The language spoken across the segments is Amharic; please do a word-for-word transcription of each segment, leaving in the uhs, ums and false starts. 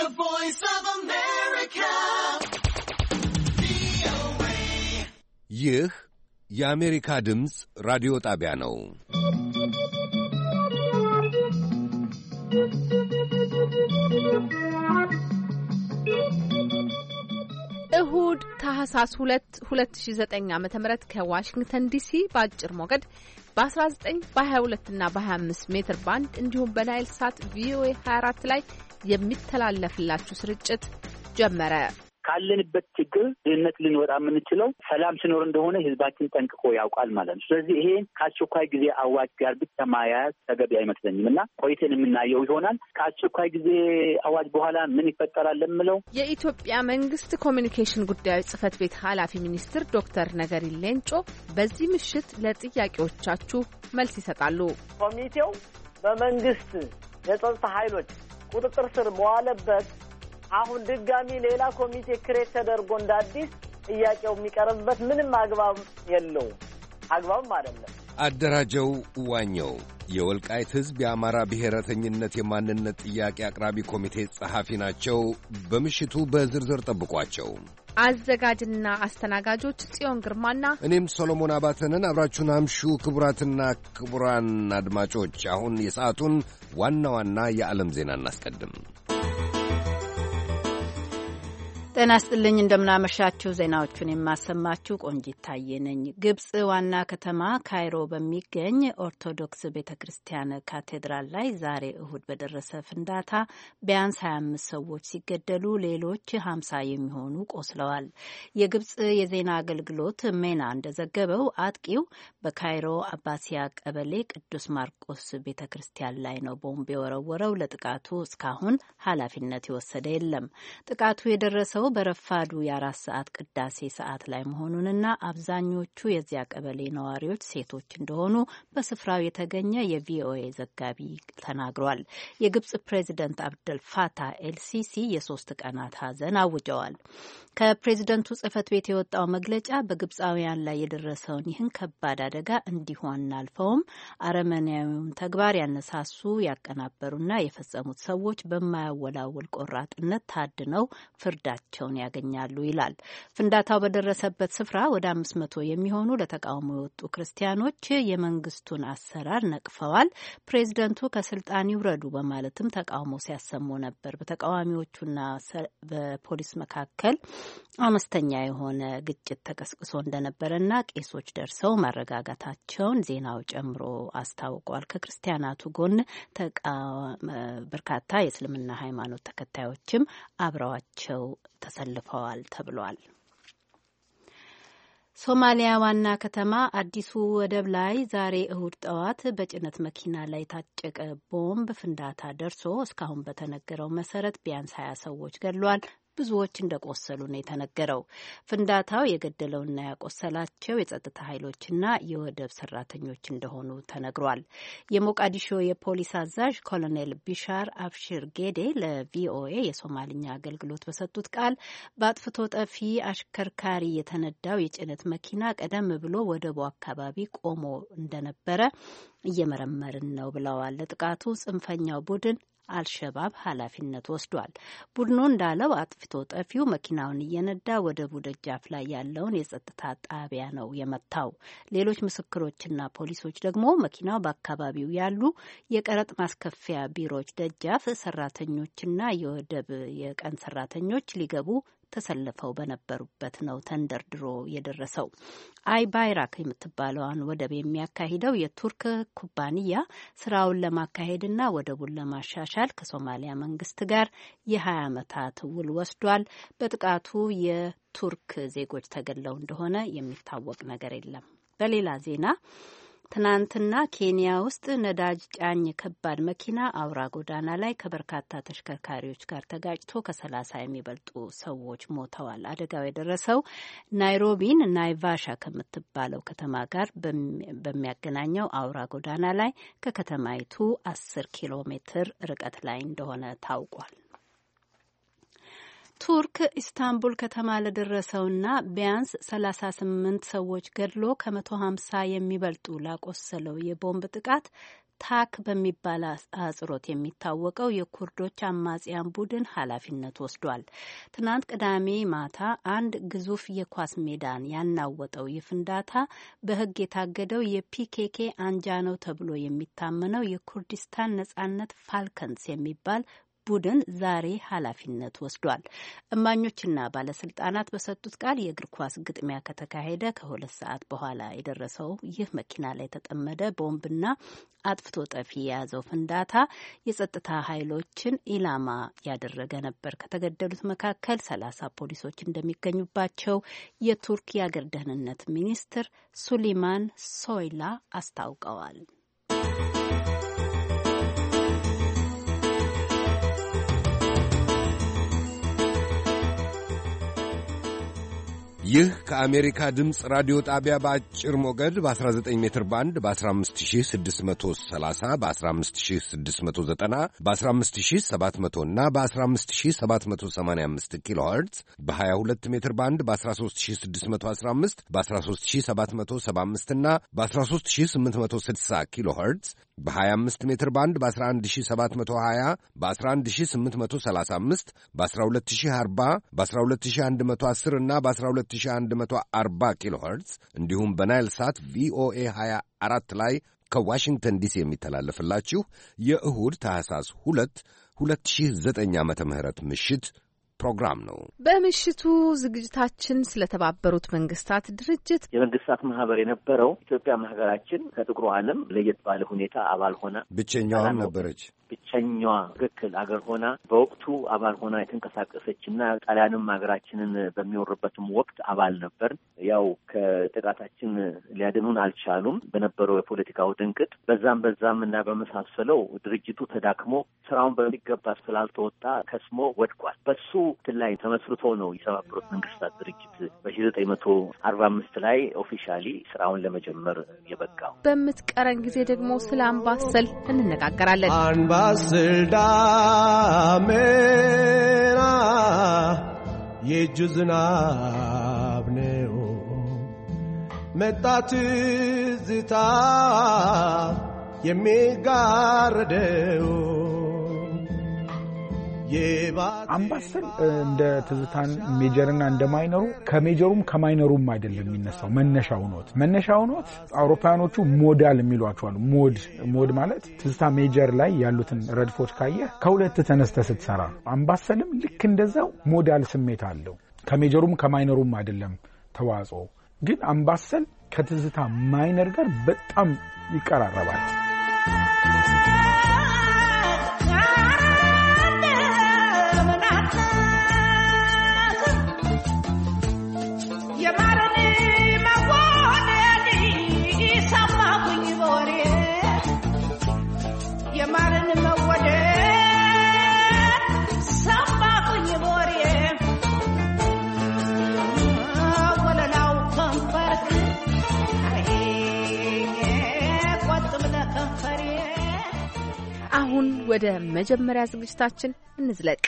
The Voice of America. ይህ የአሜሪካ ድምፅ ራዲዮ ጣቢያ ነው። እሁድ ታህሳስ ሁለት ሁለት ሺህ ዘጠኝ ዓመተ ምህረት ከዋሽንግተን ዲሲ በአጭር ሞገድ በ19 በ22 እና በ25 ሜትር ባንድ እንዲሁም በናይል ሳት ቪኦኤ ሃያ አራት ላይ የሚተላለፍላችሁ ስርጭት ጀመረ። ካለንበት ችግር ድህነት ልንወጣ የምንችለው ሰላም ሲኖር እንደሆነ ህዝባችን ጠንቅቆ ያውቃል ማለት ነው። ስለዚህ ይሄ ከአስቸኳይ ጊዜ አዋጅ ጋር ብቻ ማያያዝ ተገቢ አይመስለኝም እና ቆይተን የምናየው ይሆናል። ከአስቸኳይ ጊዜ አዋጅ በኋላ ምን ይፈጠራል ለምለው የኢትዮጵያ መንግስት ኮሚኒኬሽን ጉዳዮች ጽህፈት ቤት ኃላፊ ሚኒስትር ዶክተር ነገሪ ሌንጮ በዚህ ምሽት ለጥያቄዎቻችሁ መልስ ይሰጣሉ። ኮሚቴው በመንግስት የጸጥታ ኃይሎች ቁጥጥር ስር መዋለበት አሁን ድጋሚ ሌላ ኮሚቴ ክሬት ተደርጎ እንዳዲስ ጥያቄው የሚቀርብበት ምንም አግባብ የለውም፣ አግባብም አይደለም። አደራጀው ዋኘው የወልቃይት ህዝብ የአማራ ብሔረተኝነት የማንነት ጥያቄ አቅራቢ ኮሚቴ ጸሐፊ ናቸው። በምሽቱ በዝርዝር ጠብቋቸው። አዘጋጅና አስተናጋጆች ጽዮን ግርማና እኔም ሶሎሞን አባተንን አብራችሁን አምሹ። ክቡራትና ክቡራን አድማጮች አሁን የሰዓቱን ዋና ዋና የዓለም ዜና እናስቀድም። ጤና ይስጥልኝ፣ እንደምናመሻችሁ። ዜናዎቹን የማሰማችሁ ቆንጂት ታዬ ነኝ። ግብጽ ዋና ከተማ ካይሮ በሚገኝ ኦርቶዶክስ ቤተ ክርስቲያን ካቴድራል ላይ ዛሬ እሁድ በደረሰ ፍንዳታ ቢያንስ ሀያ አምስት ሰዎች ሲገደሉ ሌሎች ሀምሳ የሚሆኑ ቆስለዋል። የግብጽ የዜና አገልግሎት ሜና እንደዘገበው አጥቂው በካይሮ አባሲያ ቀበሌ ቅዱስ ማርቆስ ቤተ ክርስቲያን ላይ ነው ቦምብ የወረወረው። ለጥቃቱ እስካሁን ኃላፊነት የወሰደ የለም። ጥቃቱ የደረሰው በረፋዱ የአራት ሰዓት ቅዳሴ ሰዓት ላይ መሆኑንና አብዛኞቹ የዚያ ቀበሌ ነዋሪዎች ሴቶች እንደሆኑ በስፍራው የተገኘ የቪኦኤ ዘጋቢ ተናግሯል። የግብጽ ፕሬዚደንት አብደል ፋታህ ኤልሲሲ የሶስት ቀናት ሀዘን አውጀዋል። ከፕሬዚደንቱ ጽህፈት ቤት የወጣው መግለጫ በግብፃውያን ላይ የደረሰውን ይህን ከባድ አደጋ እንዲሁ አናልፈውም፣ አረመኔያዊውን ተግባር ያነሳሱ ያቀናበሩና የፈጸሙት ሰዎች በማያወላውል ቆራጥነት ታድነው ፍርዳቸው ቸውን ያገኛሉ ይላል። ፍንዳታው በደረሰበት ስፍራ ወደ አምስት መቶ የሚሆኑ ለተቃውሞ የወጡ ክርስቲያኖች የመንግስቱን አሰራር ነቅፈዋል። ፕሬዚደንቱ ከስልጣን ይውረዱ በማለትም ተቃውሞ ሲያሰሙ ነበር። በተቃዋሚዎቹና በፖሊስ መካከል አነስተኛ የሆነ ግጭት ተቀስቅሶ እንደነበረና ቄሶች ደርሰው ማረጋጋታቸውን ዜናው ጨምሮ አስታውቋል። ከክርስቲያናቱ ጎን በርካታ የእስልምና ሃይማኖት ተከታዮችም አብረዋቸው ተሰልፈዋል ተብሏል። ሶማሊያ ዋና ከተማ አዲሱ ወደብ ላይ ዛሬ እሁድ ጠዋት በጭነት መኪና ላይ የታጨቀ ቦምብ ፍንዳታ ደርሶ እስካሁን በተነገረው መሰረት ቢያንስ ሀያ ሰዎች ገድሏል። ብዙዎች እንደቆሰሉ ነው የተነገረው። ፍንዳታው የገደለውና ያቆሰላቸው የጸጥታ ኃይሎችና የወደብ ሰራተኞች እንደሆኑ ተነግሯል። የሞቃዲሾ የፖሊስ አዛዥ ኮሎኔል ቢሻር አብሽር ጌዴ ለቪኦኤ የሶማልኛ አገልግሎት በሰጡት ቃል በአጥፍቶ ጠፊ አሽከርካሪ የተነዳው የጭነት መኪና ቀደም ብሎ ወደቡ አካባቢ ቆሞ እንደነበረ እየመረመርን ነው ብለዋል። ለጥቃቱ ጽንፈኛው ቡድን አልሸባብ ኃላፊነት ወስዷል። ቡድኑ እንዳለው አጥፍቶ ጠፊው መኪናውን እየነዳ ወደቡ ደጃፍ ላይ ያለውን የጸጥታ ጣቢያ ነው የመታው። ሌሎች ምስክሮችና ፖሊሶች ደግሞ መኪናው በአካባቢው ያሉ የቀረጥ ማስከፊያ ቢሮዎች ደጃፍ ሰራተኞችና የወደብ የቀን ሰራተኞች ሊገቡ ተሰልፈው በነበሩበት ነው ተንደርድሮ የደረሰው። አይ ባይራክ የምትባለዋን ወደብ የሚያካሂደው የቱርክ ኩባንያ ስራውን ለማካሄድና ወደቡን ለማሻሻል ከሶማሊያ መንግስት ጋር የሀያ ዓመታት ውል ወስዷል። በጥቃቱ የቱርክ ዜጎች ተገድለው እንደሆነ የሚታወቅ ነገር የለም። በሌላ ዜና ትናንትና ኬንያ ውስጥ ነዳጅ ጫኝ ከባድ መኪና አውራ ጎዳና ላይ ከበርካታ ተሽከርካሪዎች ጋር ተጋጭቶ ከሰላሳ የሚበልጡ ሰዎች ሞተዋል። አደጋው የደረሰው ናይሮቢን ናይቫሻ ከምትባለው ከተማ ጋር በሚያገናኘው አውራ ጎዳና ላይ ከከተማይቱ አስር ኪሎ ሜትር ርቀት ላይ እንደሆነ ታውቋል። ቱርክ ኢስታንቡል ከተማ ለደረሰውና ቢያንስ ሰላሳ ስምንት ሰዎች ገድሎ ከመቶ ሀምሳ የሚበልጡ ላቆሰለው የቦምብ ጥቃት ታክ በሚባል አጽሮት የሚታወቀው የኩርዶች አማጽያን ቡድን ኃላፊነት ወስዷል። ትናንት ቅዳሜ ማታ አንድ ግዙፍ የኳስ ሜዳን ያናወጠው ይህ ፍንዳታ በሕግ የታገደው የፒኬኬ አንጃ ነው ተብሎ የሚታመነው የኩርዲስታን ነጻነት ፋልከንስ የሚባል ቡድን ዛሬ ኃላፊነት ወስዷል። እማኞችና ባለስልጣናት በሰጡት ቃል የእግር ኳስ ግጥሚያ ከተካሄደ ከሁለት ሰዓት በኋላ የደረሰው ይህ መኪና ላይ የተጠመደ ቦምብና አጥፍቶ ጠፊ የያዘው ፍንዳታ የጸጥታ ኃይሎችን ኢላማ ያደረገ ነበር። ከተገደሉት መካከል ሰላሳ ፖሊሶች እንደሚገኙባቸው የቱርክ የአገር ደህንነት ሚኒስትር ሱሊማን ሶይላ አስታውቀዋል። ይህ ከአሜሪካ ድምፅ ራዲዮ ጣቢያ በአጭር ሞገድ በ19 ሜትር ባንድ በ15630 በ15690 በ15700 እና በ15785 ኪሎ ሄርትዝ በ22 ሜትር ባንድ በ13615 በ13775 እና በ13860 ኪሎ ሄርትዝ በ25 ሜትር ባንድ በ11720 በ11835 በ12040 በ12110 እና በ12140 ኪሎ ሄርትዝ እንዲሁም በናይል ሳት ቪኦኤ ሀያ አራት ላይ ከዋሽንግተን ዲሲ የሚተላለፍላችሁ የእሁድ ታህሳስ ሁለት ሁለት ሺህ ዘጠኝ ዓመተ ምህረት ምሽት ፕሮግራም ነው። በምሽቱ ዝግጅታችን ስለተባበሩት መንግስታት ድርጅት የመንግስታት ማህበር የነበረው ኢትዮጵያ ሀገራችን ከጥቁሩ ዓለም ለየት ባለ ሁኔታ አባል ሆና ብቸኛዋም ነበረች። ብቸኛዋ ትክክል አገር ሆና በወቅቱ አባል ሆና የተንቀሳቀሰችና ጣሊያንም ሀገራችንን በሚወርበትም ወቅት አባል ነበር። ያው ከጥቃታችን ሊያድኑን አልቻሉም በነበረው የፖለቲካው ድንቅጥ በዛም በዛም እና በመሳሰለው ድርጅቱ ተዳክሞ ስራውን በሚገባ ስላልተወጣ ከስሞ ወድቋል። በሱ ላይ ተመስርቶ ነው የተባበሩት መንግስታት ድርጅት በሺህ ዘጠኝ መቶ አርባ አምስት ላይ ኦፊሻሊ ስራውን ለመጀመር የበቃው። በምትቀረን ጊዜ ደግሞ ስለ አምባሰል እንነጋገራለን። አምባሰል ዳመና የእጁ ዝናብ ነው መጣ ትዝታ የሚጋርደው አምባሰል እንደ ትዝታን ሜጀርና እንደ ማይነሩ ከሜጀሩም ከማይነሩም አይደለም የሚነሳው። መነሻው ኖት መነሻው ኖት አውሮፓውያኖቹ ሞዳል የሚሏቸው አሉ። ሞድ ሞድ ማለት ትዝታ ሜጀር ላይ ያሉትን ረድፎች ካየ ከሁለት ተነስተ ስትሰራ አምባሰልም ልክ እንደዛው ሞዳል ስሜት አለው። ከሜጀሩም ከማይነሩም አይደለም ተዋጽኦ። ግን አምባሰል ከትዝታ ማይነር ጋር በጣም ይቀራረባል። አሁን ወደ መጀመሪያ ዝግጅታችን እንዝለቅ።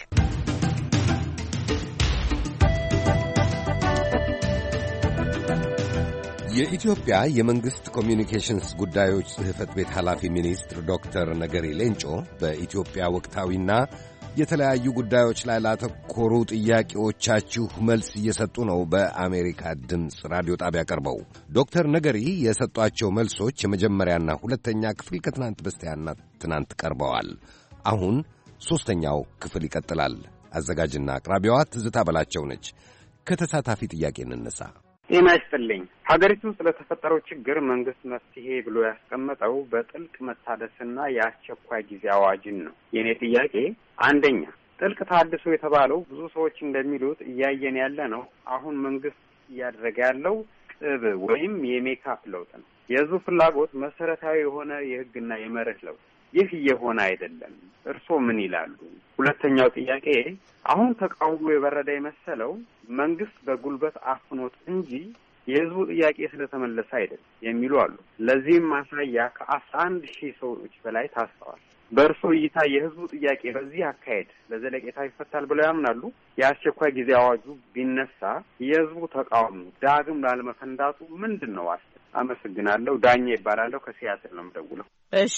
የኢትዮጵያ የመንግሥት ኮሚዩኒኬሽንስ ጉዳዮች ጽሕፈት ቤት ኃላፊ ሚኒስትር ዶክተር ነገሪ ሌንጮ በኢትዮጵያ ወቅታዊና የተለያዩ ጉዳዮች ላይ ላተኮሩ ጥያቄዎቻችሁ መልስ እየሰጡ ነው። በአሜሪካ ድምፅ ራዲዮ ጣቢያ ቀርበው ዶክተር ነገሪ የሰጧቸው መልሶች የመጀመሪያና ሁለተኛ ክፍል ከትናንት በስቲያና ትናንት ቀርበዋል። አሁን ሦስተኛው ክፍል ይቀጥላል። አዘጋጅና አቅራቢዋ ትዝታ በላቸው ነች። ከተሳታፊ ጥያቄ እንነሳ። ጤና ይስጥልኝ። ሀገሪቱ ስለተፈጠረው ችግር መንግስት መፍትሄ ብሎ ያስቀመጠው በጥልቅ መታደስና የአስቸኳይ ጊዜ አዋጅን ነው። የኔ ጥያቄ አንደኛ፣ ጥልቅ ታድሶ የተባለው ብዙ ሰዎች እንደሚሉት እያየን ያለ ነው አሁን መንግስት እያደረገ ያለው ቅብ ወይም የሜካፕ ለውጥ ነው። የህዝቡ ፍላጎት መሰረታዊ የሆነ የህግና የመርህ ለውጥ፣ ይህ እየሆነ አይደለም። እርስዎ ምን ይላሉ? ሁለተኛው ጥያቄ፣ አሁን ተቃውሞ የበረደ የመሰለው መንግስት በጉልበት አፍኖት እንጂ የህዝቡ ጥያቄ ስለተመለሰ አይደለም የሚሉ አሉ። ለዚህም ማሳያ ከአስራ አንድ ሺህ ሰዎች በላይ ታስረዋል። በእርስዎ እይታ የህዝቡ ጥያቄ በዚህ አካሄድ ለዘለቄታ ይፈታል ብለው ያምናሉ? የአስቸኳይ ጊዜ አዋጁ ቢነሳ የህዝቡ ተቃውሞ ዳግም ላለመፈንዳቱ ምንድን ነው ዋስትና? አመሰግናለሁ። ዳኘ ይባላለሁ። ከሲያትል ነው የምደውለው። እሺ፣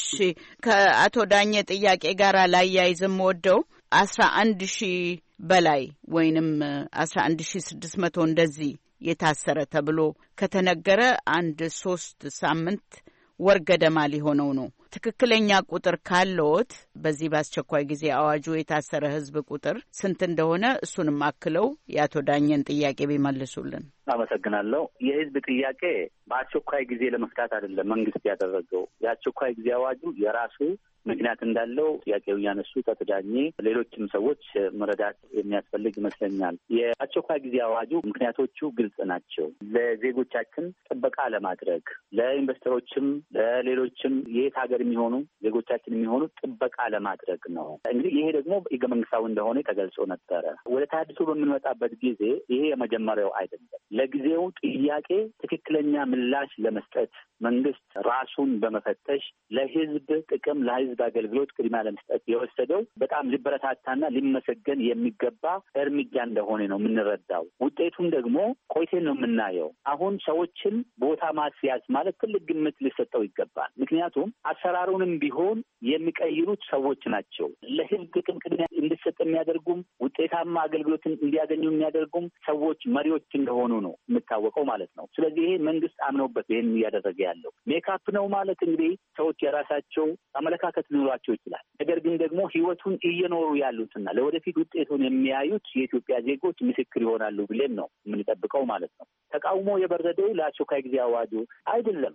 ከአቶ ዳኘ ጥያቄ ጋር ላያይዝም ወደው አስራ አንድ ሺህ በላይ ወይንም አስራ አንድ ሺህ ስድስት መቶ እንደዚህ የታሰረ ተብሎ ከተነገረ አንድ ሶስት ሳምንት ወር ገደማ ሊሆነው ነው። ትክክለኛ ቁጥር ካለዎት በዚህ በአስቸኳይ ጊዜ አዋጁ የታሰረ ህዝብ ቁጥር ስንት እንደሆነ እሱንም አክለው የአቶ ዳኘን ጥያቄ ቢመልሱልን። አመሰግናለሁ። የህዝብ ጥያቄ በአስቸኳይ ጊዜ ለመፍታት አይደለም መንግስት ያደረገው። የአስቸኳይ ጊዜ አዋጁ የራሱ ምክንያት እንዳለው ጥያቄው ያነሱ ተዳኘ ሌሎችም ሰዎች መረዳት የሚያስፈልግ ይመስለኛል። የአስቸኳይ ጊዜ አዋጁ ምክንያቶቹ ግልጽ ናቸው። ለዜጎቻችን ጥበቃ ለማድረግ ለኢንቨስተሮችም፣ ለሌሎችም የት ሀገር የሚሆኑ ዜጎቻችን የሚሆኑ ጥበቃ ለማድረግ ነው። እንግዲህ ይሄ ደግሞ ህገ መንግስታዊ እንደሆነ ተገልጾ ነበረ። ወደ ተሐድሶ በምንመጣበት ጊዜ ይሄ የመጀመሪያው አይደለም። ለጊዜው ጥያቄ ትክክለኛ ምላሽ ለመስጠት መንግስት ራሱን በመፈተሽ ለህዝብ ጥቅም ለህዝብ አገልግሎት ቅድሚያ ለመስጠት የወሰደው በጣም ሊበረታታና ሊመሰገን የሚገባ እርምጃ እንደሆነ ነው የምንረዳው። ውጤቱን ደግሞ ቆይቴን ነው የምናየው። አሁን ሰዎችን ቦታ ማስያዝ ማለት ትልቅ ግምት ሊሰጠው ይገባል። ምክንያቱም አሰራሩንም ቢሆን የሚቀይሩት ሰዎች ናቸው። ለህዝብ ጥቅም ቅድሚያ እንዲሰጥ የሚያደርጉም ውጤታማ አገልግሎትን እንዲያገኙ የሚያደርጉም ሰዎች መሪዎች እንደሆኑ ነው የምታወቀው ማለት ነው። ስለዚህ ይሄ መንግስት አምነውበት ይሄን እያደረገ ያለው ሜካፕ ነው ማለት እንግዲህ ሰዎች የራሳቸው አመለካከት ሊኖራቸው ይችላል። ነገር ግን ደግሞ ህይወቱን እየኖሩ ያሉትና ለወደፊት ውጤቱን የሚያዩት የኢትዮጵያ ዜጎች ምስክር ይሆናሉ ብለን ነው የምንጠብቀው ማለት ነው። ተቃውሞ የበረደው ለአስቸኳይ ጊዜ አዋጁ አይደለም።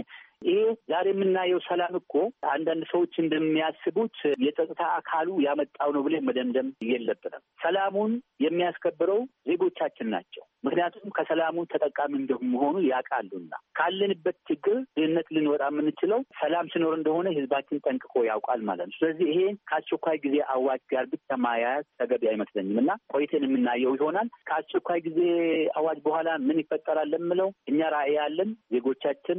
ይሄ ዛሬ የምናየው ሰላም እኮ አንዳንድ ሰዎች እንደሚያስቡት የጸጥታ አካሉ ያመጣው ነው ብለን መደምደም የለብንም። ሰላሙን የሚያስከብረው ዜጎቻችን ናቸው። ምክንያቱም ከሰላሙ ተጠቃሚ እንደሚሆኑ ያውቃሉና ካለንበት ችግር ድህነት ልንወጣ የምንችለው ሰላም ሲኖር እንደሆነ ህዝባችን ጠንቅቆ ያውቃል ማለት ነው። ስለዚህ ይሄ ከአስቸኳይ ጊዜ አዋጅ ጋር ብቻ ማያያዝ ተገቢ አይመስለኝም እና ቆይተን የምናየው ይሆናል። ከአስቸኳይ ጊዜ አዋጅ በኋላ ምን ይፈጠራል ለምለው እኛ ራዕይ ያለን ዜጎቻችን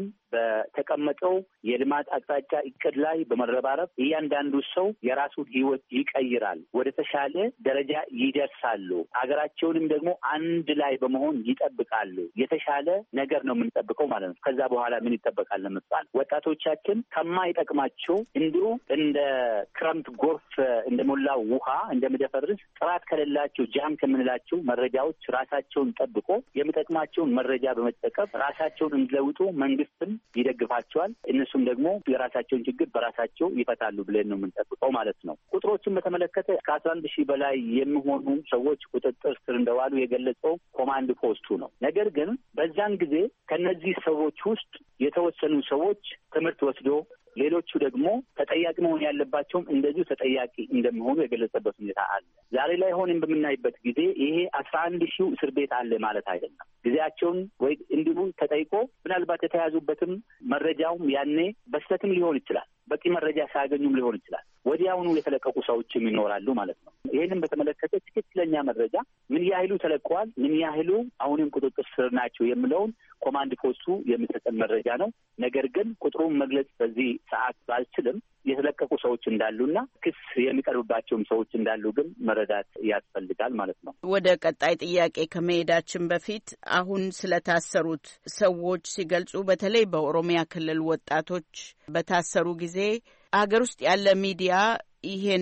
በተቀመጠው የልማት አቅጣጫ እቅድ ላይ በመረባረብ እያንዳንዱ ሰው የራሱን ህይወት ይቀይራል፣ ወደ ተሻለ ደረጃ ይደርሳሉ። አገራቸውንም ደግሞ አንድ ላይ በመሆን ይጠብቃሉ። የተሻለ ነገር ነው የምንጠብቀው ማለት ነው። ከዛ በኋላ ምን ይጠበቃል ለምሳሌ ወጣቶቻችን ከማይጠቅማቸው እንዲሁ እንደ ክረምት ጎርፍ እንደሞላው ውሃ እንደሚደፈርስ ጥራት ከሌላቸው ጃም ከምንላቸው መረጃዎች ራሳቸውን ጠብቆ የሚጠቅማቸውን መረጃ በመጠቀም ራሳቸውን እንዲለውጡ መንግስትም ይደግፋቸዋል። እነሱም ደግሞ የራሳቸውን ችግር በራሳቸው ይፈታሉ ብለን ነው የምንጠብቀው ማለት ነው። ቁጥሮችን በተመለከተ ከአስራ አንድ ሺህ በላይ የሚሆኑ ሰዎች ቁጥጥር ስር እንደዋሉ የገለጸው ኮማንድ ፖስቱ ነው። ነገር ግን በዛን ጊዜ ከነዚህ ሰዎች ውስጥ የተወሰኑ ሰዎች ትምህርት ወስዶ ሌሎቹ ደግሞ ተጠያቂ መሆን ያለባቸውም እንደዚሁ ተጠያቂ እንደሚሆኑ የገለጸበት ሁኔታ አለ። ዛሬ ላይ ሆነን በምናይበት ጊዜ ይሄ አስራ አንድ ሺው እስር ቤት አለ ማለት አይደለም። ጊዜያቸውን ወይ እንዲሁ ተጠይቆ ምናልባት የተያዙበትም መረጃውም ያኔ በስተትም ሊሆን ይችላል፣ በቂ መረጃ ሳያገኙም ሊሆን ይችላል። ወዲያውኑ የተለቀቁ ሰዎችም ይኖራሉ ማለት ነው። ይህንም በተመለከተ ትክክለኛ መረጃ ምን ያህሉ ተለቀዋል፣ ምን ያህሉ አሁንም ቁጥጥር ስር ናቸው የሚለውን ኮማንድ ፖስቱ የሚሰጠን መረጃ ነው። ነገር ግን ቁጥሩን መግለጽ በዚህ ሰዓት ባልችልም የተለቀቁ ሰዎች እንዳሉና ክስ የሚቀርብባቸውም ሰዎች እንዳሉ ግን መረዳት ያስፈልጋል ማለት ነው። ወደ ቀጣይ ጥያቄ ከመሄዳችን በፊት አሁን ስለታሰሩት ሰዎች ሲገልጹ በተለይ በኦሮሚያ ክልል ወጣቶች በታሰሩ ጊዜ አገር ውስጥ ያለ ሚዲያ ይሄን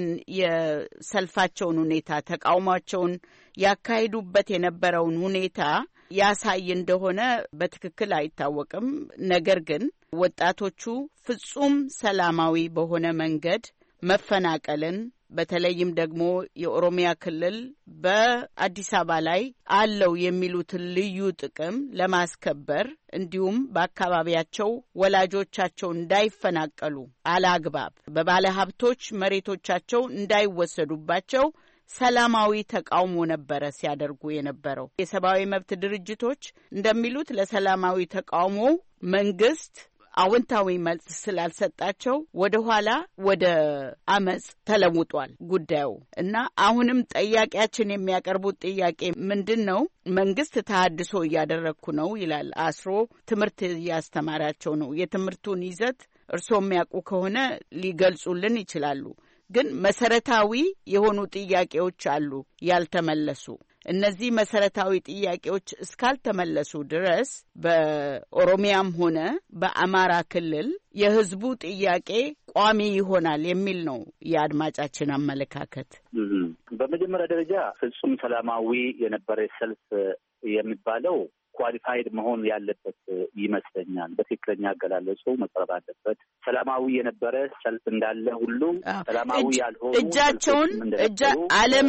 የሰልፋቸውን ሁኔታ ተቃውሟቸውን ያካሂዱበት የነበረውን ሁኔታ ያሳይ እንደሆነ በትክክል አይታወቅም። ነገር ግን ወጣቶቹ ፍጹም ሰላማዊ በሆነ መንገድ መፈናቀልን በተለይም ደግሞ የኦሮሚያ ክልል በአዲስ አበባ ላይ አለው የሚሉትን ልዩ ጥቅም ለማስከበር እንዲሁም በአካባቢያቸው ወላጆቻቸው እንዳይፈናቀሉ አላግባብ በባለ ሀብቶች መሬቶቻቸው እንዳይወሰዱባቸው ሰላማዊ ተቃውሞ ነበረ ሲያደርጉ የነበረው። የሰብአዊ መብት ድርጅቶች እንደሚሉት ለሰላማዊ ተቃውሞ መንግስት አዎንታዊ መልስ ስላልሰጣቸው ወደ ኋላ ወደ አመጽ ተለውጧል ጉዳዩ እና አሁንም ጠያቂያችን የሚያቀርቡት ጥያቄ ምንድን ነው? መንግስት ተሐድሶ እያደረግኩ ነው ይላል። አስሮ ትምህርት እያስተማራቸው ነው። የትምህርቱን ይዘት እርስዎ የሚያውቁ ከሆነ ሊገልጹልን ይችላሉ። ግን መሰረታዊ የሆኑ ጥያቄዎች አሉ ያልተመለሱ። እነዚህ መሰረታዊ ጥያቄዎች እስካልተመለሱ ድረስ በኦሮሚያም ሆነ በአማራ ክልል የህዝቡ ጥያቄ ቋሚ ይሆናል የሚል ነው የአድማጫችን አመለካከት። በመጀመሪያ ደረጃ ፍጹም ሰላማዊ የነበረ ሰልፍ የሚባለው ኳሊፋይድ መሆን ያለበት ይመስለኛል። በትክክለኛ አገላለጹ መቅረብ አለበት። ሰላማዊ የነበረ ሰልፍ እንዳለ ሁሉ ሰላማዊ ያልሆኑ እጃቸውን እጃ ዓለም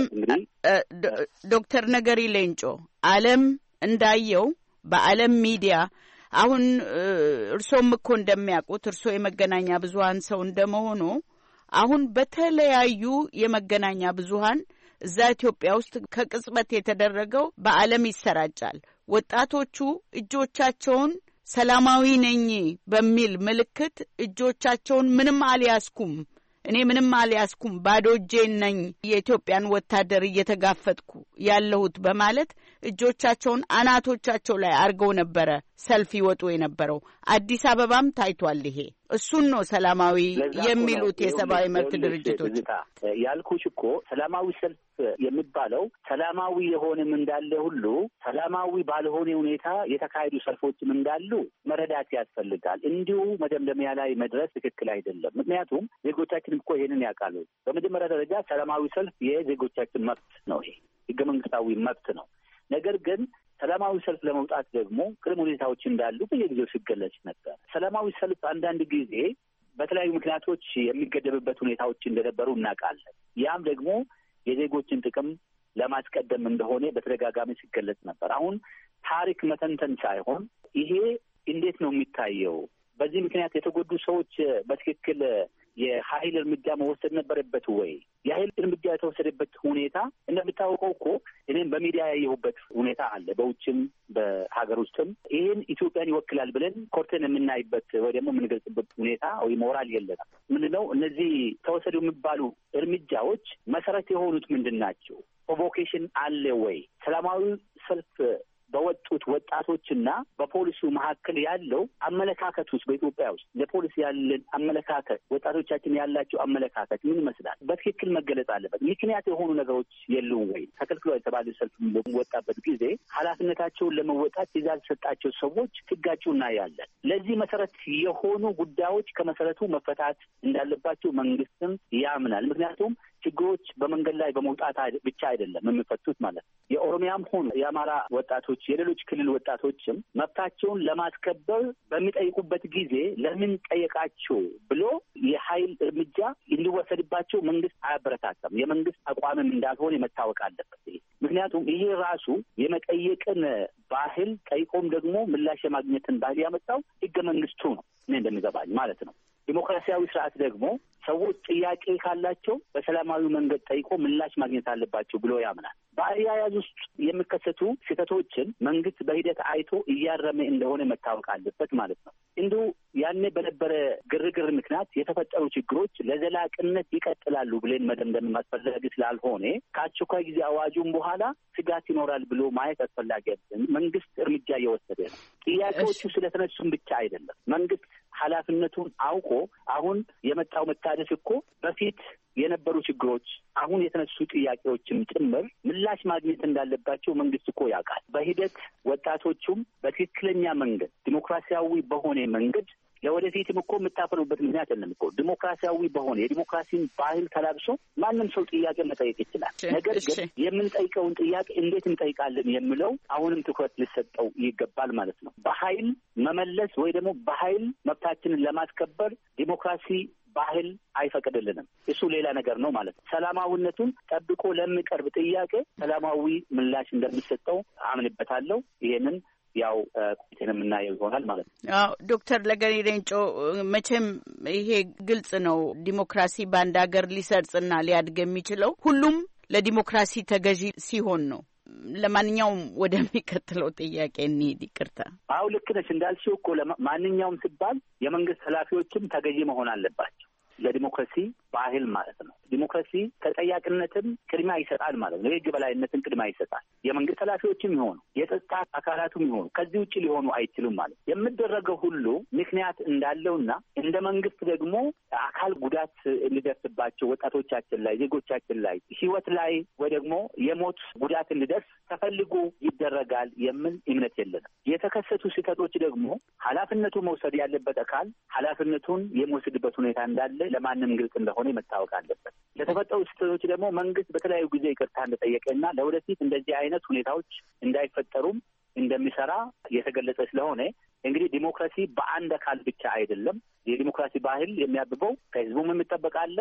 ዶክተር ነገሪ ሌንጮ ዓለም እንዳየው በዓለም ሚዲያ አሁን እርሶም እኮ እንደሚያውቁት እርሶ የመገናኛ ብዙሃን ሰው እንደመሆኑ አሁን በተለያዩ የመገናኛ ብዙሃን እዛ ኢትዮጵያ ውስጥ ከቅጽበት የተደረገው በዓለም ይሰራጫል። ወጣቶቹ እጆቻቸውን ሰላማዊ ነኝ በሚል ምልክት እጆቻቸውን ምንም አልያዝኩም፣ እኔ ምንም አልያዝኩም፣ ባዶ እጄን ነኝ የኢትዮጵያን ወታደር እየተጋፈጥኩ ያለሁት በማለት እጆቻቸውን አናቶቻቸው ላይ አርገው ነበረ ሰልፍ ይወጡ የነበረው። አዲስ አበባም ታይቷል። ይሄ እሱን ነው ሰላማዊ የሚሉት የሰብአዊ መብት ድርጅቶች። ያልኩሽ እኮ ሰላማዊ ሰልፍ የሚባለው ሰላማዊ የሆነም እንዳለ ሁሉ ሰላማዊ ባልሆነ ሁኔታ የተካሄዱ ሰልፎችም እንዳሉ መረዳት ያስፈልጋል። እንዲሁ መደምደሚያ ላይ መድረስ ትክክል አይደለም። ምክንያቱም ዜጎቻችን እኮ ይሄንን ያውቃሉ። በመጀመሪያ ደረጃ ሰላማዊ ሰልፍ የዜጎቻችን መብት ነው። ይሄ ህገ መንግስታዊ መብት ነው። ነገር ግን ሰላማዊ ሰልፍ ለመውጣት ደግሞ ቅድመ ሁኔታዎች እንዳሉ በየጊዜው ሲገለጽ ነበር። ሰላማዊ ሰልፍ አንዳንድ ጊዜ በተለያዩ ምክንያቶች የሚገደብበት ሁኔታዎች እንደነበሩ እናውቃለን። ያም ደግሞ የዜጎችን ጥቅም ለማስቀደም እንደሆነ በተደጋጋሚ ሲገለጽ ነበር። አሁን ታሪክ መተንተን ሳይሆን ይሄ እንዴት ነው የሚታየው? በዚህ ምክንያት የተጎዱ ሰዎች በትክክል የኃይል እርምጃ መወሰድ ነበረበት ወይ? የኃይል እርምጃ የተወሰደበት ሁኔታ እንደምታወቀው እኮ እኔም በሚዲያ ያየሁበት ሁኔታ አለ። በውጭም በሀገር ውስጥም ይህን ኢትዮጵያን ይወክላል ብለን ኮርተን የምናይበት ወይ ደግሞ የምንገልጽበት ሁኔታ ወይ ሞራል የለንም። ምንድነው እነዚህ ተወሰዱ የሚባሉ እርምጃዎች መሰረት የሆኑት ምንድን ናቸው? ፕሮቮኬሽን አለ ወይ? ሰላማዊ ሰልፍ በወጡት ወጣቶችና በፖሊሱ መካከል ያለው አመለካከት ውስጥ በኢትዮጵያ ውስጥ ለፖሊስ ያለን አመለካከት ወጣቶቻችን ያላቸው አመለካከት ምን ይመስላል? በትክክል መገለጽ አለበት። ምክንያት የሆኑ ነገሮች የሉም ወይ? ተከልክሎ የተባለ ሰልፍ በወጣበት ጊዜ ኃላፊነታቸውን ለመወጣት ትዕዛዝ የሰጣቸው ሰዎች ሲጋጩ እናያለን። ለዚህ መሰረት የሆኑ ጉዳዮች ከመሰረቱ መፈታት እንዳለባቸው መንግስትም ያምናል። ምክንያቱም ችግሮች በመንገድ ላይ በመውጣት ብቻ አይደለም የሚፈቱት ማለት ነው። የኦሮሚያም ሆኑ የአማራ ወጣቶች የሌሎች ክልል ወጣቶችም መብታቸውን ለማስከበር በሚጠይቁበት ጊዜ ለምን ጠየቃቸው ብሎ የኃይል እርምጃ እንዲወሰድባቸው መንግስት አያበረታታም። የመንግስት አቋምም እንዳልሆነ መታወቅ አለበት። ይሄ ምክንያቱም ይሄ ራሱ የመጠየቅን ባህል ጠይቆም ደግሞ ምላሽ የማግኘትን ባህል ያመጣው ህገ መንግስቱ ነው እኔ እንደሚገባኝ ማለት ነው። ዲሞክራሲያዊ ስርዓት ደግሞ ሰዎች ጥያቄ ካላቸው በሰላማዊ መንገድ ጠይቆ ምላሽ ማግኘት አለባቸው ብሎ ያምናል። በአያያዝ ውስጥ የሚከሰቱ ስህተቶችን መንግስት በሂደት አይቶ እያረመ እንደሆነ መታወቅ አለበት ማለት ነው። እንዲሁ ያኔ በነበረ ግርግር ምክንያት የተፈጠሩ ችግሮች ለዘላቂነት ይቀጥላሉ ብለን መደምደም አስፈላጊ ስላልሆነ ከአስቸኳይ ጊዜ አዋጁም በኋላ ስጋት ይኖራል ብሎ ማየት አስፈላጊ አይደለም። መንግስት እርምጃ እየወሰደ ነው። ጥያቄዎቹ ስለተነሱም ብቻ አይደለም። መንግስት ኃላፊነቱን አውቆ አሁን የመጣው መታደስ እኮ በፊት የነበሩ ችግሮች አሁን የተነሱ ጥያቄዎችም ጭምር ምላሽ ማግኘት እንዳለባቸው መንግስት እኮ ያውቃል። በሂደት ወጣቶቹም በትክክለኛ መንገድ ዲሞክራሲያዊ በሆነ መንገድ ለወደፊትም እኮ የምታፈሩበት ምክንያት የለም እኮ ዲሞክራሲያዊ በሆነ የዲሞክራሲን ባህል ተላብሶ ማንም ሰው ጥያቄ መጠየቅ ይችላል። ነገር ግን የምንጠይቀውን ጥያቄ እንዴት እንጠይቃለን የሚለው አሁንም ትኩረት ሊሰጠው ይገባል ማለት ነው። በኃይል መመለስ ወይ ደግሞ በኃይል መብታችንን ለማስከበር ዲሞክራሲ ባህል አይፈቅድልንም። እሱ ሌላ ነገር ነው ማለት ነው። ሰላማዊነቱን ጠብቆ ለሚቀርብ ጥያቄ ሰላማዊ ምላሽ እንደሚሰጠው አምንበታለሁ። ይሄንን ያው ቆይተን የምናየው ይሆናል ማለት ነው። አዎ ዶክተር ነገሪ ሌንጮ መቼም ይሄ ግልጽ ነው። ዲሞክራሲ በአንድ ሀገር ሊሰርጽና ሊያድግ የሚችለው ሁሉም ለዲሞክራሲ ተገዢ ሲሆን ነው። ለማንኛውም ወደሚከተለው ጥያቄ እንሂድ። ይቅርታ። አዎ ልክ ነሽ። እንዳልሽው እኮ ማንኛውም ሲባል የመንግስት ኃላፊዎችም ተገዢ መሆን አለባቸው። ለዲሞክራሲ ባህል ማለት ነው። ዲሞክራሲ ተጠያቂነትን ቅድሚያ ይሰጣል ማለት ነው። የህግ በላይነትን ቅድሚያ ይሰጣል። የመንግስት ኃላፊዎችም ይሆኑ የጸጥታ አካላቱም ይሆኑ ከዚህ ውጭ ሊሆኑ አይችሉም ማለት የምደረገው ሁሉ ምክንያት እንዳለውና እንደ መንግስት ደግሞ አካል ጉዳት ሊደርስባቸው ወጣቶቻችን ላይ ዜጎቻችን ላይ ህይወት ላይ ወይ ደግሞ የሞት ጉዳት እንዲደርስ ተፈልጎ ይደረጋል የሚል እምነት የለንም። የተከሰቱ ስህተቶች ደግሞ ኃላፊነቱ መውሰድ ያለበት አካል ኃላፊነቱን የሚወስድበት ሁኔታ እንዳለ ለማንም ግልጽ እንደሆነ መታወቅ አለበት። ለተፈጠሩ ስህተቶች ደግሞ መንግስት በተለያዩ ጊዜ ይቅርታ እንደጠየቀና ለወደፊት እንደዚህ አይነት ሁኔታዎች እንዳይፈጠሩም እንደሚሰራ የተገለጸ ስለሆነ እንግዲህ ዲሞክራሲ በአንድ አካል ብቻ አይደለም። የዲሞክራሲ ባህል የሚያብበው ከህዝቡም የሚጠበቅ አለ፣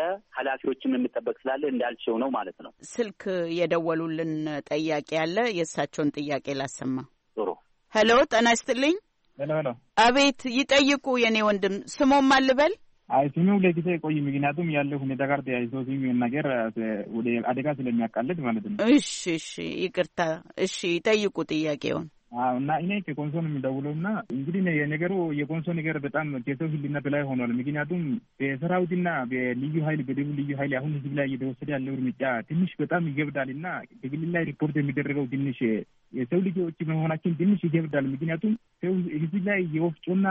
ከኃላፊዎችም የሚጠበቅ ስላለ እንዳልችው ነው ማለት ነው። ስልክ የደወሉልን ጠያቄ አለ። የእሳቸውን ጥያቄ ላሰማ። ጥሩ። ሄሎ፣ ጤና ይስጥልኝ። ሄሎ ሄሎ። አቤት፣ ይጠይቁ የኔ ወንድም። ስሞም አልበል? አይ ስሙ ለጊዜ ቆይ፣ ምክንያቱም ያለው ሁኔታ ጋር ተያይዞ ሲም ነገር ወደ አደጋ ስለሚያቃልድ ማለት ነው። እሺ እሺ፣ ይቅርታ። እሺ፣ ይጠይቁ ጥያቄውን። አዎ፣ እና እኔ ከኮንሶ ነው የሚደውለውና እንግዲህ የነገሩ የኮንሶ ነገር በጣም ከሰው ህሊና በላይ ሆኗል። ምክንያቱም በሰራዊትና በልዩ ኃይል በደቡብ ልዩ ኃይል አሁን ህዝብ ላይ እየተወሰደ ያለው እርምጃ ትንሽ በጣም ይገብዳልና በግል ላይ ሪፖርት የሚደረገው ትንሽ የሰው ልጆች መሆናችን ትንሽ ይገብዳል። ምክንያቱም ሰው ህዝብ ላይ የወፍጮና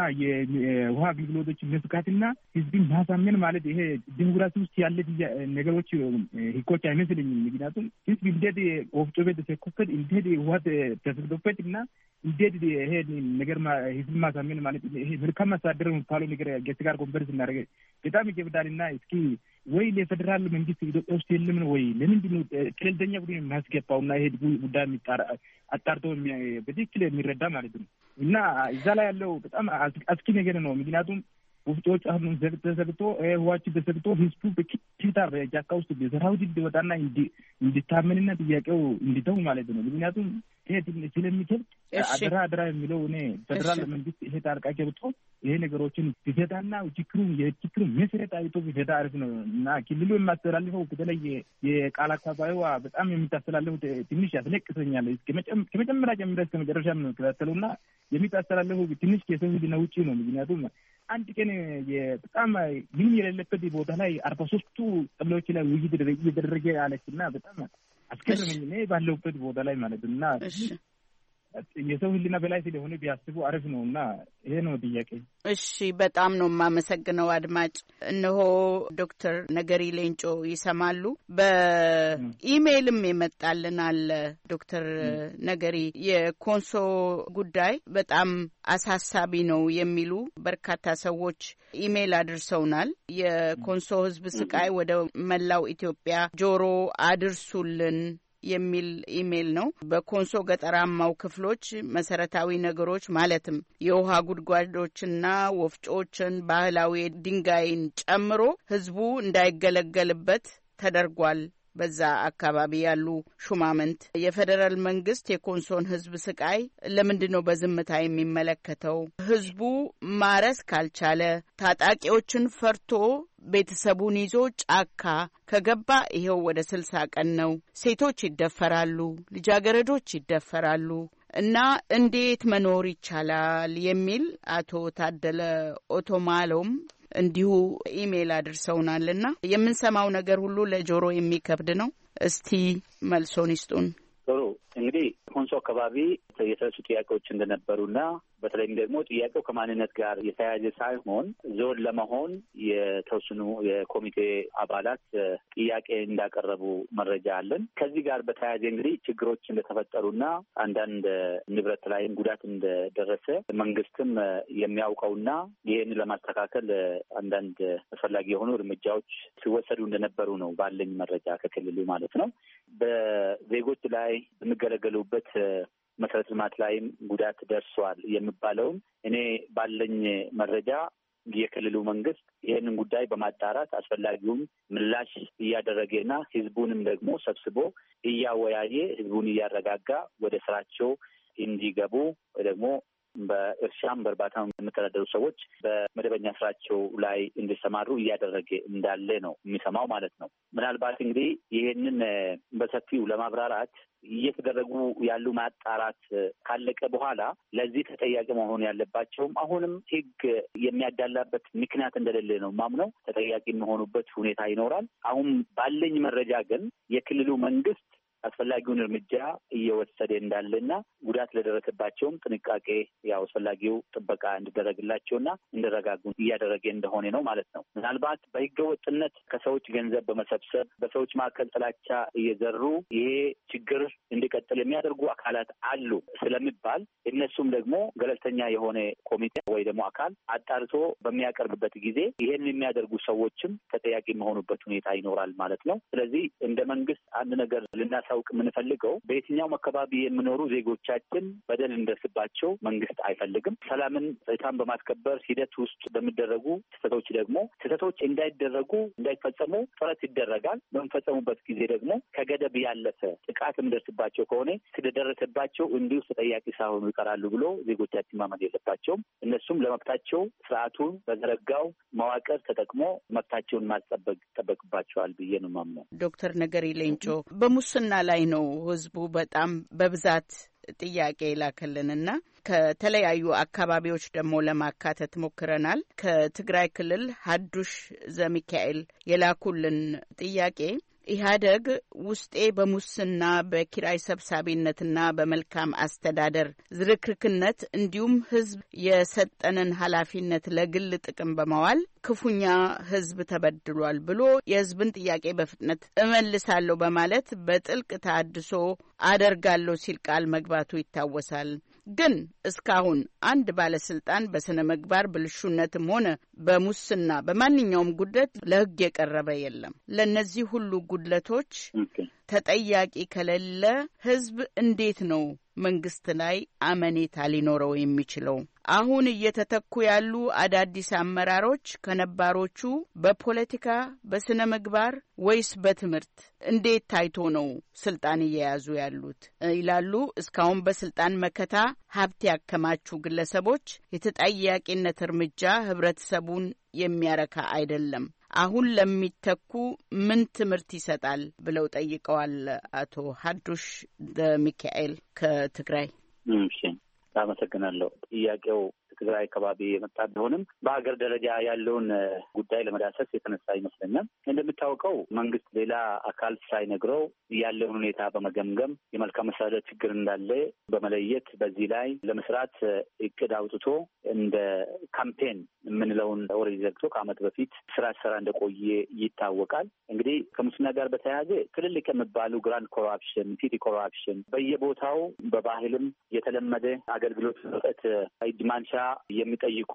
የውሃ አገልግሎቶች መስካትና ህዝብን ማሳመን ማለት ይሄ ዲሞክራሲ ውስጥ ያለ ነገሮች ህጎች አይመስልኝም። ምክንያቱም ህዝብ እንዴት ወፍጮ ቤት ተሰክቶበት እንዴት ውሃ ተሰክቶበት እና እንዴት ይሄ ነገር ህዝብ ማሳመን ማለት ይሄ መልካም አስተዳደር የሚባለው ነገር ገጽ ጋር ኮንፈረንስ እናደርገ በጣም ይገብዳልና እስኪ ወይ ለፌደራል መንግስት ኢትዮጵያ ውስጥ የለም ነው ወይ ለምንድን ነው ክልልተኛ ቡድን የሚያስገባውና ይሄ ጉዳይ የሚጣራ አጣርቶ በትክክል የሚረዳ ማለት ነው። እና እዛ ላይ ያለው በጣም አስኪ ነገር ነው። ምክንያቱም ወፍጮዎች አሁን ተዘግቶ ውሃችን ተዘግቶ ህዝቡ በኪታ በጃካ ውስጥ በሰራዊት እንዲወጣና እንዲታመንና ጥያቄው እንዲተው ማለት ነው። ምክንያቱም ይሄ ስለሚከብድ አደራ አደራ የሚለው እኔ ፌደራል መንግስት ይሄ ጣልቃ ገብቶ ይሄ ነገሮችን ቢፈታና ችግሩ የችግሩ መሰረት አይቶ ቢፈታ አሪፍ ነው። እና ክልሉ የማስተላልፈው በተለይ የቃል አካባቢዋ በጣም የምታስተላልፈው ትንሽ ያስለቅሰኛል። ከመጀመሪያ ጀምሮ እስከ መጨረሻ ነው ከተለውና የሚታስተላልፈው ትንሽ ከሰው ልጅ ነው ውጪ ነው። ምክንያቱም አንድ ቀን በጣም ምን የሌለበት ቦታ ላይ አርባ ሶስቱ ቀበሌዎች ላይ ውይይት እየተደረገ አለችና በጣም አስገረመኝ። እኔ ባለሁበት ቦታ ላይ ማለት እና የሰው ህሊና በላይ ስለሆነ ቢያስቡ አሪፍ ነው። እና ይሄ ነው ጥያቄ። እሺ፣ በጣም ነው የማመሰግነው አድማጭ። እነሆ ዶክተር ነገሪ ሌንጮ ይሰማሉ። በኢሜይልም የመጣልን አለ። ዶክተር ነገሪ የኮንሶ ጉዳይ በጣም አሳሳቢ ነው የሚሉ በርካታ ሰዎች ኢሜይል አድርሰውናል። የኮንሶ ህዝብ ስቃይ ወደ መላው ኢትዮጵያ ጆሮ አድርሱልን የሚል ኢሜል ነው። በኮንሶ ገጠራማው ክፍሎች መሰረታዊ ነገሮች ማለትም የውሃ ጉድጓዶችና ወፍጮችን፣ ባህላዊ ድንጋይን ጨምሮ ህዝቡ እንዳይገለገልበት ተደርጓል። በዛ አካባቢ ያሉ ሹማምንት የፌደራል መንግስት የኮንሶን ህዝብ ስቃይ ለምንድን ነው በዝምታ የሚመለከተው? ህዝቡ ማረስ ካልቻለ ታጣቂዎችን ፈርቶ ቤተሰቡን ይዞ ጫካ ከገባ ይሄው ወደ ስልሳ ቀን ነው። ሴቶች ይደፈራሉ፣ ልጃገረዶች ይደፈራሉ እና እንዴት መኖር ይቻላል የሚል አቶ ታደለ ኦቶማሎም እንዲሁ ኢሜል አድርሰውናልና የምንሰማው ነገር ሁሉ ለጆሮ የሚከብድ ነው። እስቲ መልሶን ይስጡን። ጥሩ። እንግዲህ ኮንሶ አካባቢ የተነሱ ጥያቄዎች እንደነበሩና በተለይም ደግሞ ጥያቄው ከማንነት ጋር የተያያዘ ሳይሆን ዞን ለመሆን የተወሰኑ የኮሚቴ አባላት ጥያቄ እንዳቀረቡ መረጃ አለን። ከዚህ ጋር በተያያዘ እንግዲህ ችግሮች እንደተፈጠሩና አንዳንድ ንብረት ላይም ጉዳት እንደደረሰ መንግስትም የሚያውቀውና ይህን ለማስተካከል አንዳንድ አስፈላጊ የሆኑ እርምጃዎች ሲወሰዱ እንደነበሩ ነው ባለኝ መረጃ ከክልሉ ማለት ነው። በዜጎች ላይ የሚገለገሉበት መሰረተ ልማት ላይም ጉዳት ደርሷል የሚባለውን እኔ ባለኝ መረጃ የክልሉ መንግስት ይህንን ጉዳይ በማጣራት አስፈላጊውን ምላሽ እያደረገና ህዝቡንም ደግሞ ሰብስቦ እያወያየ ህዝቡን እያረጋጋ ወደ ስራቸው እንዲገቡ ወይ ደግሞ በእርሻም በእርባታም የሚተዳደሩ ሰዎች በመደበኛ ስራቸው ላይ እንዲሰማሩ እያደረገ እንዳለ ነው የሚሰማው ማለት ነው። ምናልባት እንግዲህ ይሄንን በሰፊው ለማብራራት እየተደረጉ ያሉ ማጣራት ካለቀ በኋላ ለዚህ ተጠያቂ መሆን ያለባቸውም አሁንም ሕግ የሚያዳላበት ምክንያት እንደሌለ ነው ማምነው ተጠያቂ የሚሆኑበት ሁኔታ ይኖራል። አሁን ባለኝ መረጃ ግን የክልሉ መንግስት አስፈላጊውን እርምጃ እየወሰደ እንዳለና ጉዳት ለደረሰባቸውም ጥንቃቄ ያው አስፈላጊው ጥበቃ እንዲደረግላቸውና እንዲረጋጉ እያደረገ እንደሆነ ነው ማለት ነው። ምናልባት በህገወጥነት ከሰዎች ገንዘብ በመሰብሰብ በሰዎች መካከል ጥላቻ እየዘሩ ይሄ ችግር እንዲቀጥል የሚያደርጉ አካላት አሉ ስለሚባል እነሱም ደግሞ ገለልተኛ የሆነ ኮሚቴ ወይ ደግሞ አካል አጣርቶ በሚያቀርብበት ጊዜ ይሄን የሚያደርጉ ሰዎችም ተጠያቂ የሚሆኑበት ሁኔታ ይኖራል ማለት ነው። ስለዚህ እንደ መንግስት አንድ ነገር ልና ታውቅ የምንፈልገው በየትኛውም አካባቢ የሚኖሩ ዜጎቻችን በደል እንደርስባቸው መንግስት አይፈልግም። ሰላምን ጸጥታን በማስከበር ሂደት ውስጥ በሚደረጉ ስህተቶች ደግሞ ስህተቶች እንዳይደረጉ እንዳይፈጸሙ ጥረት ይደረጋል። በሚፈጸሙበት ጊዜ ደግሞ ከገደብ ያለፈ ጥቃት የሚደርስባቸው ከሆነ ስለደረሰባቸው እንዲሁ ተጠያቂ ሳይሆኑ ይቀራሉ ብሎ ዜጎቻችን ማመን የለባቸውም። እነሱም ለመብታቸው ስርዓቱን በዘረጋው መዋቅር ተጠቅሞ መብታቸውን ማስጠበቅ ይጠበቅባቸዋል ብዬ ነው የማምነው። ዶክተር ነገሪ ሌንጮ በሙስና ላይ ነው ህዝቡ በጣም በብዛት ጥያቄ ላከልንና ከተለያዩ አካባቢዎች ደግሞ ለማካተት ሞክረናል። ከትግራይ ክልል ሀዱሽ ዘሚካኤል የላኩልን ጥያቄ ኢህአደግ ውስጤ በሙስና በኪራይ ሰብሳቢነትና በመልካም አስተዳደር ዝርክርክነት እንዲሁም ህዝብ የሰጠንን ኃላፊነት ለግል ጥቅም በማዋል ክፉኛ ህዝብ ተበድሏል ብሎ የህዝብን ጥያቄ በፍጥነት እመልሳለሁ በማለት በጥልቅ ተሃድሶ አደርጋለሁ ሲል ቃል መግባቱ ይታወሳል። ግን እስካሁን አንድ ባለስልጣን በስነ ምግባር ብልሹነትም ሆነ በሙስና በማንኛውም ጉድለት ለህግ የቀረበ የለም። ለነዚህ ሁሉ ጉድለቶች ተጠያቂ ከሌለ ህዝብ እንዴት ነው መንግስት ላይ አመኔታ ሊኖረው የሚችለው? አሁን እየተተኩ ያሉ አዳዲስ አመራሮች ከነባሮቹ በፖለቲካ በስነ ምግባር ወይስ በትምህርት እንዴት ታይቶ ነው ስልጣን እየያዙ ያሉት ይላሉ። እስካሁን በስልጣን መከታ ሀብት ያከማቹ ግለሰቦች የተጠያቂነት እርምጃ ህብረተሰቡን የሚያረካ አይደለም። አሁን ለሚተኩ ምን ትምህርት ይሰጣል ብለው ጠይቀዋል አቶ ሀዱሽ ሚካኤል ከትግራይ። እሺ፣ አመሰግናለሁ። ጥያቄው ትግራይ አካባቢ የመጣ ቢሆንም በሀገር ደረጃ ያለውን ጉዳይ ለመዳሰስ የተነሳ ይመስለኛል። እንደምታውቀው መንግስት ሌላ አካል ሳይነግረው ያለውን ሁኔታ በመገምገም የመልካም መስተዳደር ችግር እንዳለ በመለየት በዚህ ላይ ለመስራት እቅድ አውጥቶ እንደ ካምፔን የምንለውን ወሬ ዘግቶ ከዓመት በፊት ስራ ስራ እንደቆየ ይታወቃል። እንግዲህ ከሙስና ጋር በተያያዘ ትልልቅ የሚባሉ ግራንድ ኮራፕሽን፣ ሲቲ ኮራፕሽን በየቦታው በባህልም የተለመደ አገልግሎት መስጠት እጅ ማንሻ የሚጠይቁ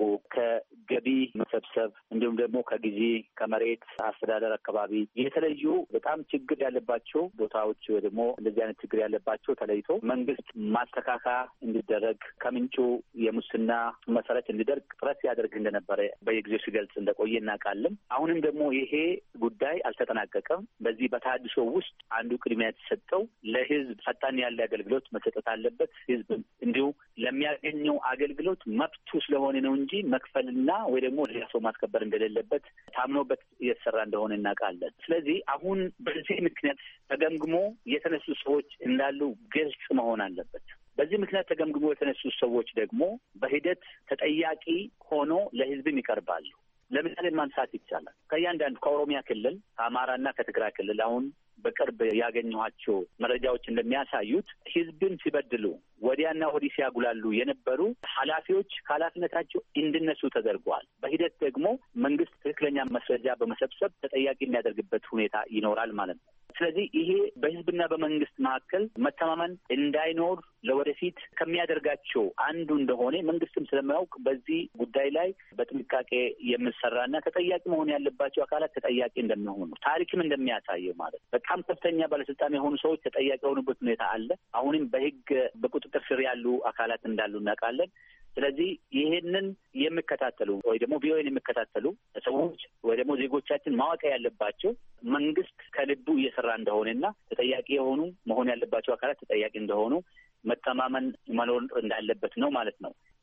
ከገቢ መሰብሰብ እንዲሁም ደግሞ ከጊዜ ከመሬት አስተዳደር አካባቢ የተለዩ በጣም ችግር ያለባቸው ቦታዎች ወይ ደግሞ እንደዚህ አይነት ችግር ያለባቸው ተለይቶ መንግስት ማስተካከያ እንዲደረግ ከምንጩ የሙስና መሰረት እንዲደርግ ጥረት ያደርግ እንደነበረ በየጊዜው ሲገልጽ እንደቆየ እናውቃለን። አሁንም ደግሞ ይሄ ጉዳይ አልተጠናቀቀም። በዚህ በተሃድሶ ውስጥ አንዱ ቅድሚያ የተሰጠው ለህዝብ ፈጣን ያለ አገልግሎት መሰጠት አለበት። ህዝብ እንዲሁ ለሚያገኘው አገልግሎት መብቱ ስለሆነ ነው እንጂ መክፈልና ወይ ደግሞ ሌላ ሰው ማስከበር እንደሌለበት ታምኖበት እየተሰራ እንደሆነ እናውቃለን። ስለዚህ አሁን በዚህ ምክንያት ተገምግሞ የተነሱ ሰዎች እንዳሉ ግልጽ መሆን አለበት። በዚህ ምክንያት ተገምግሞ የተነሱ ሰዎች ደግሞ በሂደት ተጠያቂ ሆኖ ለህዝብም ይቀርባሉ። ለምሳሌ ማንሳት ይቻላል። ከእያንዳንዱ ከኦሮሚያ ክልል ከአማራና ከትግራይ ክልል አሁን በቅርብ ያገኘኋቸው መረጃዎች እንደሚያሳዩት ህዝብን ሲበድሉ ወዲያና ወዲህ ሲያጉላሉ የነበሩ ኃላፊዎች ከኃላፊነታቸው እንዲነሱ ተደርገዋል። በሂደት ደግሞ መንግስት ትክክለኛ ማስረጃ በመሰብሰብ ተጠያቂ የሚያደርግበት ሁኔታ ይኖራል ማለት ነው። ስለዚህ ይሄ በህዝብና በመንግስት መካከል መተማመን እንዳይኖር ለወደፊት ከሚያደርጋቸው አንዱ እንደሆነ መንግስትም ስለማያውቅ በዚህ ጉዳይ ላይ በጥንቃቄ የምሰራና ተጠያቂ መሆን ያለባቸው አካላት ተጠያቂ እንደሚሆኑ ታሪክም እንደሚያሳየው ማለት በጣም ከፍተኛ ባለስልጣን የሆኑ ሰዎች ተጠያቂ የሆኑበት ሁኔታ አለ። አሁንም በህግ በቁጥጥር ስር ያሉ አካላት እንዳሉ እናውቃለን። ስለዚህ ይሄንን የሚከታተሉ ወይ ደግሞ ቪኦኤን የሚከታተሉ ሰዎች ወይ ደግሞ ዜጎቻችን ማወቅ ያለባቸው መንግስት ከልቡ እየሰራ እንደሆነና ተጠያቂ የሆኑ መሆን ያለባቸው አካላት ተጠያቂ እንደሆኑ መተማመን መኖር እንዳለበት ነው ማለት ነው።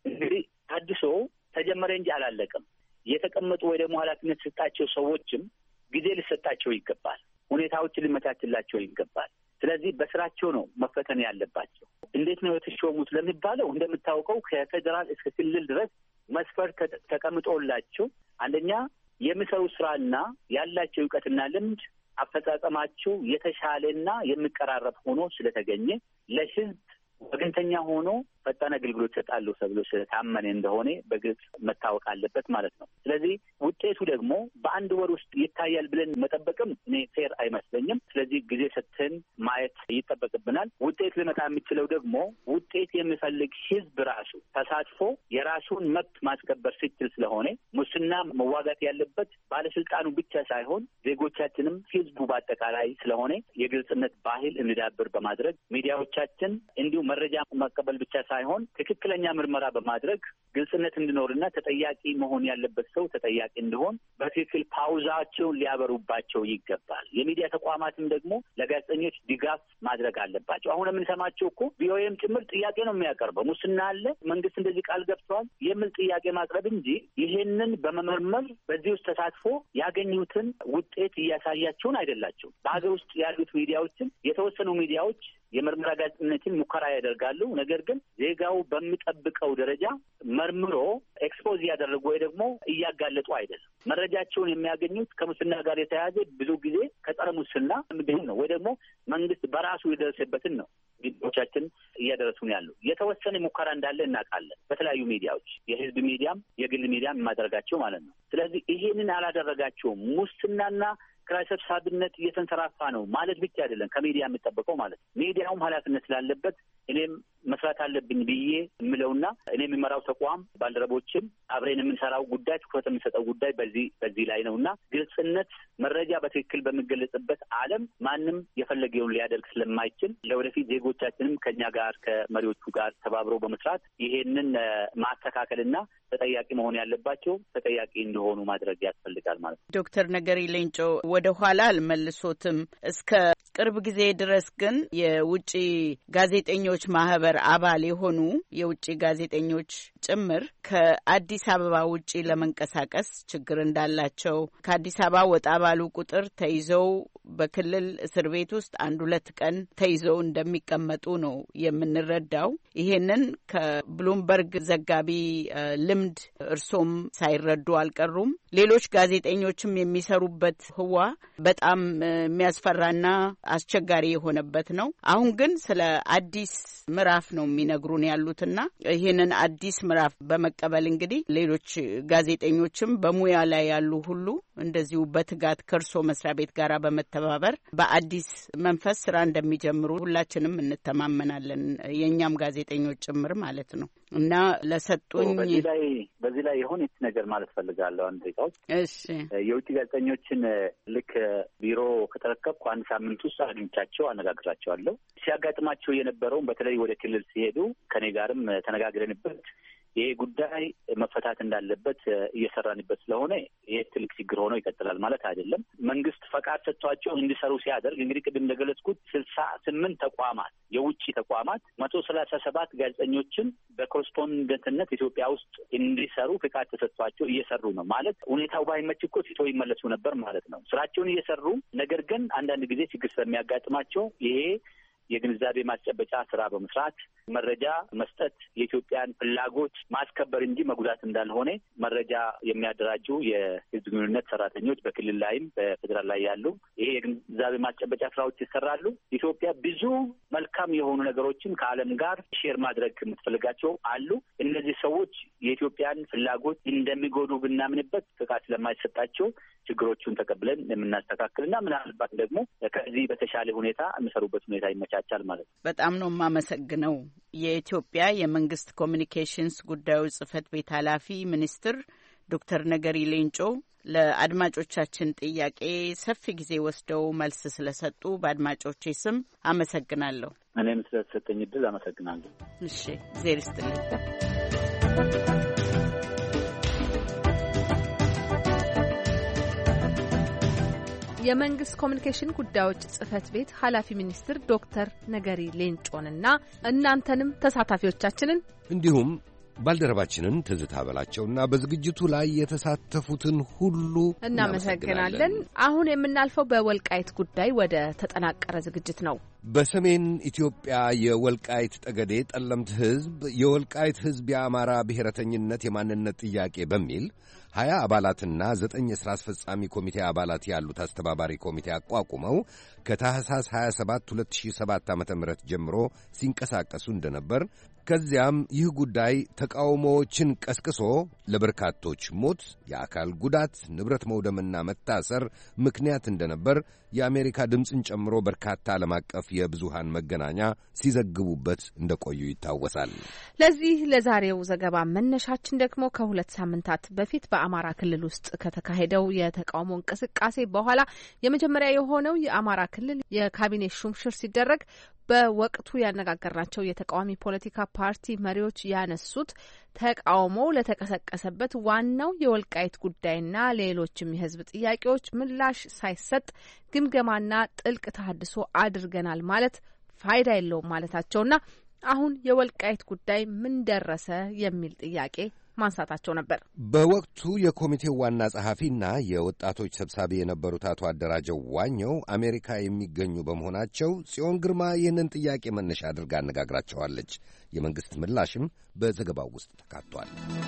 እንግዲህ ታድሶ ተጀመረ እንጂ አላለቀም። የተቀመጡ ወይ ደግሞ ኃላፊነት ሰጣቸው ሰዎችም ጊዜ ሊሰጣቸው ይገባል። ሁኔታዎችን ሊመቻችላቸው ይገባል። ስለዚህ በስራቸው ነው መፈተን ያለባቸው። እንዴት ነው የተሾሙት ለሚባለው እንደምታውቀው ከፌዴራል እስከ ክልል ድረስ መስፈርት ተቀምጦላቸው አንደኛ የሚሰሩ ስራና ያላቸው እውቀትና ልምድ አፈጻጸማቸው የተሻለና የሚቀራረብ ሆኖ ስለተገኘ ለህዝብ ወገንተኛ ሆኖ ፈጣን አገልግሎት ይሰጣሉ ተብሎ ስለታመነ እንደሆነ በግልጽ መታወቅ አለበት ማለት ነው። ስለዚህ ውጤቱ ደግሞ በአንድ ወር ውስጥ ይታያል ብለን መጠበቅም እኔ ፌር አይመስለኝም። ስለዚህ ጊዜ ሰጥተን ማየት ይጠበቅብናል። ውጤት ሊመጣ የሚችለው ደግሞ ውጤት የሚፈልግ ህዝብ ራሱ ተሳትፎ የራሱን መብት ማስከበር ሲችል ስለሆነ ሙስና መዋጋት ያለበት ባለስልጣኑ ብቻ ሳይሆን ዜጎቻችንም ህዝቡ በአጠቃላይ ስለሆነ የግልጽነት ባህል እንዲዳብር በማድረግ ሚዲያዎቻችን እንዲሁ መረጃ መቀበል ብቻ ሳይሆን ትክክለኛ ምርመራ በማድረግ ግልጽነት እንዲኖርና ተጠያቂ መሆን ያለበት ሰው ተጠያቂ እንዲሆን በትክክል ፓውዛቸውን ሊያበሩባቸው ይገባል። የሚዲያ ተቋማትም ደግሞ ለጋዜጠኞች ድጋፍ ማድረግ አለባቸው። አሁን የምንሰማቸው እኮ ቪኦኤም ጭምር ጥያቄ ነው የሚያቀርበው። ሙስና አለ፣ መንግስት እንደዚህ ቃል ገብቷል የሚል ጥያቄ ማቅረብ እንጂ ይሄንን በመመርመር በዚህ ውስጥ ተሳትፎ ያገኙትን ውጤት እያሳያቸውን አይደላቸው። በሀገር ውስጥ ያሉት ሚዲያዎችም የተወሰኑ ሚዲያዎች የምርመራ ጋዜጠኝነትን ሙከራ ያደርጋሉ። ነገር ግን ዜጋው በሚጠብቀው ደረጃ መርምሮ ኤክስፖዝ እያደረጉ ወይ ደግሞ እያጋለጡ አይደለም። መረጃቸውን የሚያገኙት ከሙስና ጋር የተያያዘ ብዙ ጊዜ ከጸረ ሙስና ምድን ነው ወይ ደግሞ መንግስት በራሱ የደረሰበትን ነው ሚዲያዎቻችን እያደረሱን ያሉ። የተወሰነ ሙከራ እንዳለ እናውቃለን። በተለያዩ ሚዲያዎች የህዝብ ሚዲያም የግል ሚዲያም የማደረጋቸው ማለት ነው። ስለዚህ ይሄንን አላደረጋቸውም። ሙስናና ክራይ ሰብሳቢነት እየተንሰራፋ ነው ማለት ብቻ አይደለም ከሚዲያ የሚጠበቀው ማለት ነው። ሚዲያውም ኃላፊነት ስላለበት እኔም መስራት አለብኝ ብዬ የምለውና እኔ የሚመራው ተቋም ባልደረቦችም አብረን የምንሰራው ጉዳይ ትኩረት የሚሰጠው ጉዳይ በዚህ በዚህ ላይ ነውና ግልጽነት፣ መረጃ በትክክል በሚገለጽበት ዓለም ማንም የፈለገውን ሊያደርግ ስለማይችል ለወደፊት ዜጎቻችንም ከኛ ጋር ከመሪዎቹ ጋር ተባብረው በመስራት ይሄንን ማስተካከልና ተጠያቂ መሆን ያለባቸው ተጠያቂ እንደሆኑ ማድረግ ያስፈልጋል ማለት ነው። ዶክተር ነገሪ ሌንጮ ወደ ኋላ አልመልሶትም። እስከ ቅርብ ጊዜ ድረስ ግን የውጭ ጋዜጠኞች ማህበር አባል የሆኑ የውጭ ጋዜጠኞች ጭምር ከአዲስ አበባ ውጪ ለመንቀሳቀስ ችግር እንዳላቸው ከአዲስ አበባ ወጣ ባሉ ቁጥር ተይዘው በክልል እስር ቤት ውስጥ አንድ ሁለት ቀን ተይዘው እንደሚቀመጡ ነው የምንረዳው። ይሄንን ከብሉምበርግ ዘጋቢ ልምድ እርሶም ሳይረዱ አልቀሩም። ሌሎች ጋዜጠኞችም የሚሰሩበት ህዋ በጣም የሚያስፈራና አስቸጋሪ የሆነበት ነው። አሁን ግን ስለ አዲስ ምዕራፍ ነው የሚነግሩን ያሉትና ይህንን አዲስ ምዕራፍ በመቀበል እንግዲህ ሌሎች ጋዜጠኞችም በሙያ ላይ ያሉ ሁሉ እንደዚሁ በትጋት ከእርሶ መስሪያ ቤት ጋር በመተባበር በአዲስ መንፈስ ስራ እንደሚጀምሩ ሁላችንም እንተማመናለን፣ የእኛም ጋዜጠኞች ጭምር ማለት ነው። እና ለሰጡኝ በዚህ ላይ በዚህ ላይ የሆነ ነገር ማለት ፈልጋለሁ። አንድ ደቂቃዎች። እሺ። የውጭ ጋዜጠኞችን ልክ ቢሮ ከተረከብኩ አንድ ሳምንት ውስጥ አግኝቻቸው አነጋግራቸዋለሁ። ሲያጋጥማቸው የነበረውን በተለይ ወደ ክልል ሲሄዱ ከኔ ጋርም ተነጋግረንበት ይሄ ጉዳይ መፈታት እንዳለበት እየሰራንበት ስለሆነ ይሄ ትልቅ ችግር ሆኖ ይቀጥላል ማለት አይደለም። መንግስት ፈቃድ ሰጥቷቸው እንዲሰሩ ሲያደርግ እንግዲህ ቅድም እንደገለጽኩት ስልሳ ስምንት ተቋማት የውጭ ተቋማት መቶ ሰላሳ ሰባት ጋዜጠኞችን በኮረስፖንደንትነት ኢትዮጵያ ውስጥ እንዲሰሩ ፈቃድ ተሰጥቷቸው እየሰሩ ነው ማለት ሁኔታው ባይመች እኮ ሲቶ ይመለሱ ነበር ማለት ነው። ስራቸውን እየሰሩ ነገር ግን አንዳንድ ጊዜ ችግር ስለሚያጋጥማቸው ይሄ የግንዛቤ ማስጨበጫ ስራ በመስራት መረጃ መስጠት የኢትዮጵያን ፍላጎት ማስከበር እንጂ መጉዳት እንዳልሆነ መረጃ የሚያደራጁ የህዝብ ግንኙነት ሰራተኞች በክልል ላይም በፌዴራል ላይ ያሉ ይሄ የግንዛቤ ማስጨበጫ ስራዎች ይሰራሉ። ኢትዮጵያ ብዙ መልካም የሆኑ ነገሮችን ከዓለም ጋር ሼር ማድረግ የምትፈልጋቸው አሉ። እነዚህ ሰዎች የኢትዮጵያን ፍላጎት እንደሚጎዱ ብናምንበት ፍቃድ ስለማይሰጣቸው ችግሮቹን ተቀብለን የምናስተካክልና ምናልባት ደግሞ ከዚህ በተሻለ ሁኔታ የሚሰሩበት ሁኔታ ይመቻቻል ማለት ነው። በጣም ነው የማመሰግነው። የኢትዮጵያ የመንግስት ኮሚኒኬሽንስ ጉዳዮች ጽህፈት ቤት ኃላፊ ሚኒስትር ዶክተር ነገሪ ሌንጮ ለአድማጮቻችን ጥያቄ ሰፊ ጊዜ ወስደው መልስ ስለሰጡ በአድማጮቼ ስም አመሰግናለሁ። እኔም ስለተሰጠኝ እድል አመሰግናለሁ። እሺ፣ እግዜር ይስጥልኝ። የመንግስት ኮሚኒኬሽን ጉዳዮች ጽህፈት ቤት ኃላፊ ሚኒስትር ዶክተር ነገሪ ሌንጮንና እናንተንም ተሳታፊዎቻችንን እንዲሁም ባልደረባችንን ትዝታ በላቸውና በዝግጅቱ ላይ የተሳተፉትን ሁሉ እናመሰግናለን። አሁን የምናልፈው በወልቃይት ጉዳይ ወደ ተጠናቀረ ዝግጅት ነው። በሰሜን ኢትዮጵያ የወልቃይት ጠገዴ ጠለምት ሕዝብ የወልቃይት ሕዝብ የአማራ ብሔረተኝነት የማንነት ጥያቄ በሚል ሀያ አባላትና ዘጠኝ የሥራ አስፈጻሚ ኮሚቴ አባላት ያሉት አስተባባሪ ኮሚቴ አቋቁመው ከታህሳስ ሀያ ሰባት ሁለት ሺህ ሰባት ዓ ም ጀምሮ ሲንቀሳቀሱ እንደነበር ከዚያም ይህ ጉዳይ ተቃውሞዎችን ቀስቅሶ ለበርካቶች ሞት፣ የአካል ጉዳት፣ ንብረት መውደምና መታሰር ምክንያት እንደነበር የአሜሪካ ድምፅን ጨምሮ በርካታ ዓለም አቀፍ የብዙሃን መገናኛ ሲዘግቡበት እንደቆዩ ይታወሳል። ለዚህ ለዛሬው ዘገባ መነሻችን ደግሞ ከሁለት ሳምንታት በፊት በአማራ ክልል ውስጥ ከተካሄደው የተቃውሞ እንቅስቃሴ በኋላ የመጀመሪያ የሆነው የአማራ ክልል የካቢኔ ሹምሽር ሲደረግ በወቅቱ ያነጋገርናቸው የተቃዋሚ ፖለቲካ ፓርቲ መሪዎች ያነሱት ተቃውሞ ለተቀሰቀሰበት ዋናው የወልቃይት ጉዳይና ሌሎችም የሕዝብ ጥያቄዎች ምላሽ ሳይሰጥ ግምገማና ጥልቅ ተሃድሶ አድርገናል ማለት ፋይዳ የለውም ማለታቸውና አሁን የወልቃይት ጉዳይ ምን ደረሰ የሚል ጥያቄ ማንሳታቸው ነበር። በወቅቱ የኮሚቴው ዋና ጸሐፊና የወጣቶች ሰብሳቢ የነበሩት አቶ አደራጀው ዋኘው አሜሪካ የሚገኙ በመሆናቸው ጽዮን ግርማ ይህንን ጥያቄ መነሻ አድርጋ አነጋግራቸዋለች። የመንግሥት ምላሽም በዘገባው ውስጥ ተካቷል።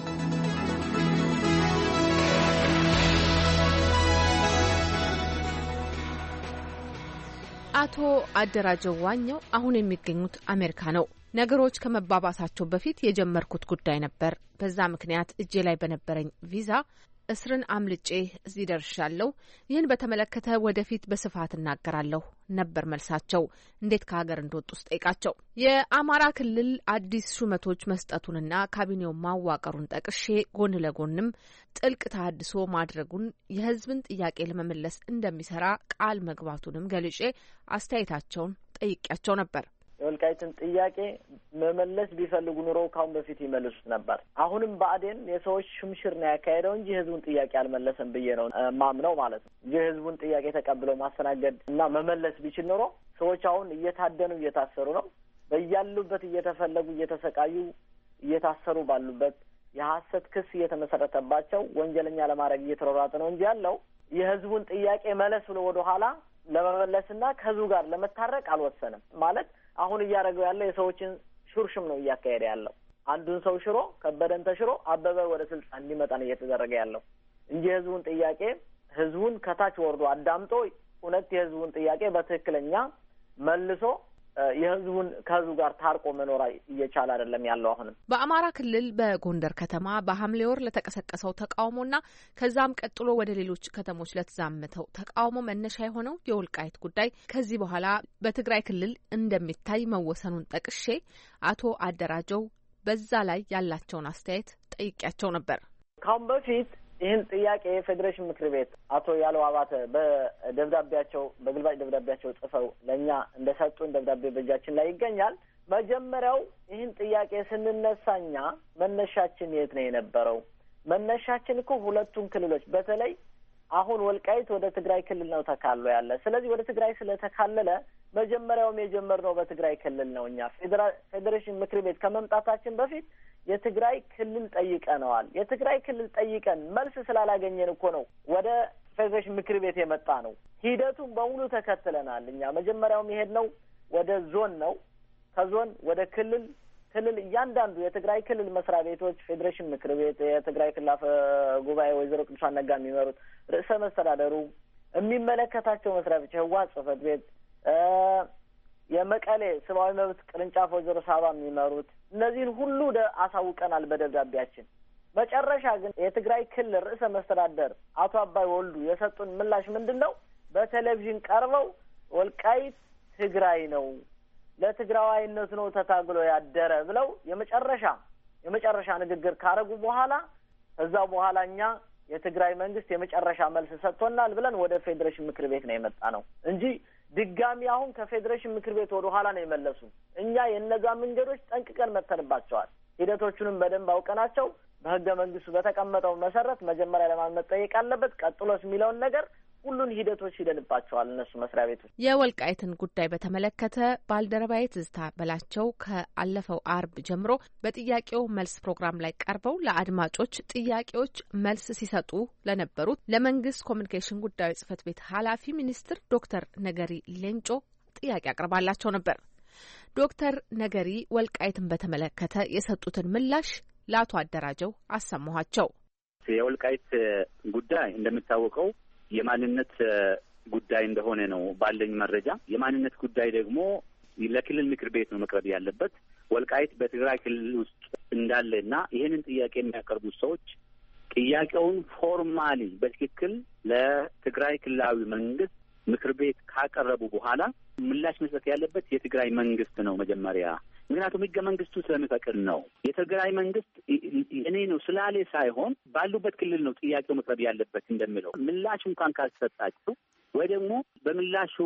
አቶ አደራጀው ዋኘው አሁን የሚገኙት አሜሪካ ነው። ነገሮች ከመባባሳቸው በፊት የጀመርኩት ጉዳይ ነበር። በዛ ምክንያት እጄ ላይ በነበረኝ ቪዛ እስርን አምልጬ እዚህ ደርሻለሁ። ይህን በተመለከተ ወደፊት በስፋት እናገራለሁ ነበር መልሳቸው። እንዴት ከሀገር እንደወጡ ስጠይቃቸው የአማራ ክልል አዲስ ሹመቶች መስጠቱንና ካቢኔውን ማዋቀሩን ጠቅሼ ጎን ለጎንም ጥልቅ ተሃድሶ ማድረጉን የሕዝብን ጥያቄ ለመመለስ እንደሚሰራ ቃል መግባቱንም ገልጬ አስተያየታቸውን ጠይቄያቸው ነበር። የወልቃይትን ጥያቄ መመለስ ቢፈልጉ ኑሮ ካሁን በፊት ይመልሱት ነበር። አሁንም ብአዴን የሰዎች ሹምሽር ነው ያካሄደው እንጂ ህዝቡን ጥያቄ አልመለሰም ብዬ ነው ማምነው ማለት ነው። እንጂ ህዝቡን ጥያቄ ተቀብለው ማስተናገድ እና መመለስ ቢችል ኑሮ ሰዎች አሁን እየታደኑ እየታሰሩ ነው። በያሉበት እየተፈለጉ እየተሰቃዩ እየታሰሩ ባሉበት የሐሰት ክስ እየተመሰረተባቸው ወንጀለኛ ለማድረግ እየተሯሯጠ ነው እንጂ ያለው የህዝቡን ጥያቄ መለስ ብሎ ወደ ኋላ ለመመለስና ከህዝቡ ጋር ለመታረቅ አልወሰንም ማለት አሁን እያደረገው ያለው የሰዎችን ሹርሽም ነው እያካሄደ ያለው። አንዱን ሰው ሽሮ ከበደን ተሽሮ አበበ ወደ ስልጣን እንዲመጣ ነው እየተደረገ ያለው እንጂ ህዝቡን ጥያቄ ህዝቡን ከታች ወርዶ አዳምጦ እውነት የህዝቡን ጥያቄ በትክክለኛ መልሶ የህዝቡን ከህዝቡ ጋር ታርቆ መኖር እየቻለ አይደለም ያለው። አሁንም በአማራ ክልል በጎንደር ከተማ በሐምሌ ወር ለተቀሰቀሰው ተቃውሞና ከዛም ቀጥሎ ወደ ሌሎች ከተሞች ለተዛመተው ተቃውሞ መነሻ የሆነው የወልቃይት ጉዳይ ከዚህ በኋላ በትግራይ ክልል እንደሚታይ መወሰኑን ጠቅሼ አቶ አደራጀው በዛ ላይ ያላቸውን አስተያየት ጠይቄያቸው ነበር። ካሁን በፊት ይህን ጥያቄ የፌዴሬሽን ምክር ቤት አቶ ያለው አባተ በደብዳቤያቸው በግልባጭ ደብዳቤያቸው ጽፈው ለእኛ እንደሰጡን ደብዳቤ በእጃችን ላይ ይገኛል። መጀመሪያው ይህን ጥያቄ ስንነሳኛ መነሻችን የት ነው የነበረው? መነሻችን እኮ ሁለቱን ክልሎች በተለይ አሁን ወልቃይት ወደ ትግራይ ክልል ነው ተካሎ ያለ። ስለዚህ ወደ ትግራይ ስለተካለለ መጀመሪያውም የጀመርነው በትግራይ ክልል ነው። እኛ ፌዴሬሽን ምክር ቤት ከመምጣታችን በፊት የትግራይ ክልል ጠይቀነዋል። የትግራይ ክልል ጠይቀን መልስ ስላላገኘን እኮ ነው ወደ ፌዴሬሽን ምክር ቤት የመጣ ነው። ሂደቱን በሙሉ ተከትለናል። እኛ መጀመሪያውም የሄድነው ወደ ዞን ነው። ከዞን ወደ ክልል፣ ክልል እያንዳንዱ የትግራይ ክልል መስሪያ ቤቶች ፌዴሬሽን ምክር ቤት፣ የትግራይ ክልል አፈ ጉባኤ ወይዘሮ ቅዱሳን ነጋ የሚመሩት፣ ርዕሰ መስተዳደሩ፣ የሚመለከታቸው መስሪያ ቤቶች፣ ህወሓት ጽህፈት ቤት፣ የመቀሌ ሰብአዊ መብት ቅርንጫፍ ወይዘሮ ሳባ የሚመሩት እነዚህን ሁሉ አሳውቀናል በደብዳቤያችን። መጨረሻ ግን የትግራይ ክልል ርዕሰ መስተዳደር አቶ አባይ ወልዱ የሰጡን ምላሽ ምንድን ነው? በቴሌቪዥን ቀርበው ወልቃይት ትግራይ ነው፣ ለትግራዋይነት ነው ተታግሎ ያደረ ብለው የመጨረሻ የመጨረሻ ንግግር ካረጉ በኋላ ከዛ በኋላ እኛ የትግራይ መንግስት የመጨረሻ መልስ ሰጥቶናል ብለን ወደ ፌዴሬሽን ምክር ቤት ነው የመጣ ነው እንጂ ድጋሚ አሁን ከፌዴሬሽን ምክር ቤት ወደ ኋላ ነው የመለሱ። እኛ የነዛ መንገዶች ጠንቅቀን መተንባቸዋል። ሂደቶቹንም በደንብ አውቀናቸው በህገ መንግስቱ በተቀመጠው መሰረት መጀመሪያ ለማን መጠየቅ አለበት፣ ቀጥሎስ የሚለውን ነገር ሁሉን ሂደቶች ሂደንባቸዋል እነሱ መስሪያ ቤቶች። የወልቃይትን ጉዳይ በተመለከተ ባልደረባዬ ትዝታ በላቸው ከአለፈው አርብ ጀምሮ በጥያቄው መልስ ፕሮግራም ላይ ቀርበው ለአድማጮች ጥያቄዎች መልስ ሲሰጡ ለነበሩት ለመንግስት ኮሚኒኬሽን ጉዳዮች ጽህፈት ቤት ኃላፊ ሚኒስትር ዶክተር ነገሪ ሌንጮ ጥያቄ አቅርባላቸው ነበር። ዶክተር ነገሪ ወልቃይትን በተመለከተ የሰጡትን ምላሽ ለአቶ አደራጀው አሰማኋቸው። የወልቃይት ጉዳይ እንደሚታወቀው የማንነት ጉዳይ እንደሆነ ነው ባለኝ መረጃ። የማንነት ጉዳይ ደግሞ ለክልል ምክር ቤት ነው መቅረብ ያለበት። ወልቃይት በትግራይ ክልል ውስጥ እንዳለና ይህንን ጥያቄ የሚያቀርቡ ሰዎች ጥያቄውን ፎርማሊ በትክክል ለትግራይ ክልላዊ መንግስት ምክር ቤት ካቀረቡ በኋላ ምላሽ መስጠት ያለበት የትግራይ መንግስት ነው መጀመሪያ። ምክንያቱም ህገ መንግስቱ ስለሚፈቅድ ነው። የትግራይ መንግስት እኔ ነው ስላሌ ሳይሆን ባሉበት ክልል ነው ጥያቄው መቅረብ ያለበት እንደሚለው ምላሽ እንኳን ካልተሰጣቸው ወይ ደግሞ በምላሹ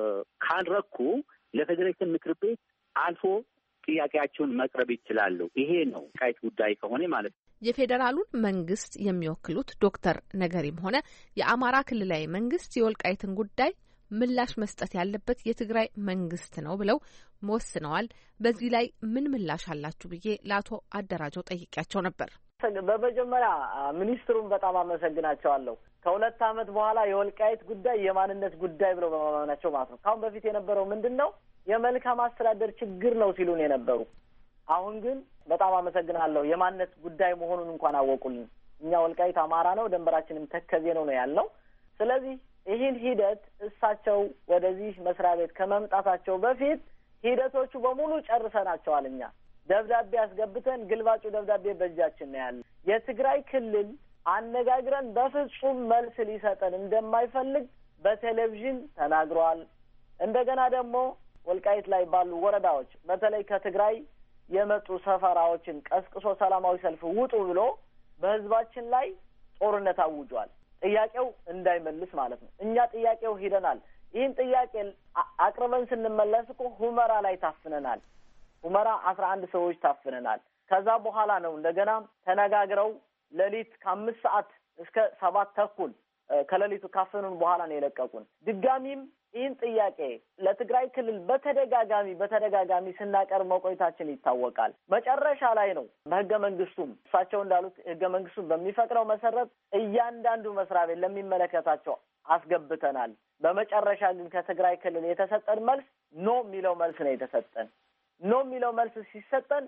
ካልረኩ ለፌዴሬሽን ምክር ቤት አልፎ ጥያቄያቸውን መቅረብ ይችላሉ። ይሄ ነው ወልቃይት ጉዳይ ከሆነ ማለት ነው። የፌዴራሉን መንግስት የሚወክሉት ዶክተር ነገሪም ሆነ የአማራ ክልላዊ መንግስት የወልቃይትን ጉዳይ ምላሽ መስጠት ያለበት የትግራይ መንግስት ነው ብለው ወስነዋል። በዚህ ላይ ምን ምላሽ አላችሁ ብዬ ለአቶ አደራጀው ጠይቄያቸው ነበር። በመጀመሪያ ሚኒስትሩን በጣም አመሰግናቸዋለሁ። ከሁለት ዓመት በኋላ የወልቃይት ጉዳይ የማንነት ጉዳይ ብለው በማመናቸው ማለት ነው። ካሁን በፊት የነበረው ምንድን ነው የመልካም አስተዳደር ችግር ነው ሲሉን የነበሩ። አሁን ግን በጣም አመሰግናለሁ የማንነት ጉዳይ መሆኑን እንኳን አወቁልን። እኛ ወልቃይት አማራ ነው፣ ደንበራችንም ተከዜ ነው ነው ያለው። ስለዚህ ይህን ሂደት እሳቸው ወደዚህ መስሪያ ቤት ከመምጣታቸው በፊት ሂደቶቹ በሙሉ ጨርሰናቸዋል። እኛ ደብዳቤ አስገብተን ግልባጩ ደብዳቤ በእጃችን ነው ያለ። የትግራይ ክልል አነጋግረን በፍጹም መልስ ሊሰጠን እንደማይፈልግ በቴሌቪዥን ተናግሯል። እንደገና ደግሞ ወልቃይት ላይ ባሉ ወረዳዎች በተለይ ከትግራይ የመጡ ሰፈራዎችን ቀስቅሶ ሰላማዊ ሰልፍ ውጡ ብሎ በህዝባችን ላይ ጦርነት አውጇል። ጥያቄው እንዳይመልስ ማለት ነው። እኛ ጥያቄው ሂደናል። ይህን ጥያቄ አቅርበን ስንመለስ እኮ ሁመራ ላይ ታፍነናል። ሁመራ አስራ አንድ ሰዎች ታፍነናል። ከዛ በኋላ ነው እንደገና ተነጋግረው ሌሊት ከአምስት ሰዓት እስከ ሰባት ተኩል ከሌሊቱ ካፈኑን በኋላ ነው የለቀቁን። ድጋሚም ይህን ጥያቄ ለትግራይ ክልል በተደጋጋሚ በተደጋጋሚ ስናቀርብ መቆየታችን ይታወቃል። መጨረሻ ላይ ነው በህገ መንግስቱም እሳቸው እንዳሉት ህገ መንግስቱም በሚፈቅደው መሰረት እያንዳንዱ መስሪያ ቤት ለሚመለከታቸው አስገብተናል። በመጨረሻ ግን ከትግራይ ክልል የተሰጠን መልስ ኖ የሚለው መልስ ነው የተሰጠን። ኖ የሚለው መልስ ሲሰጠን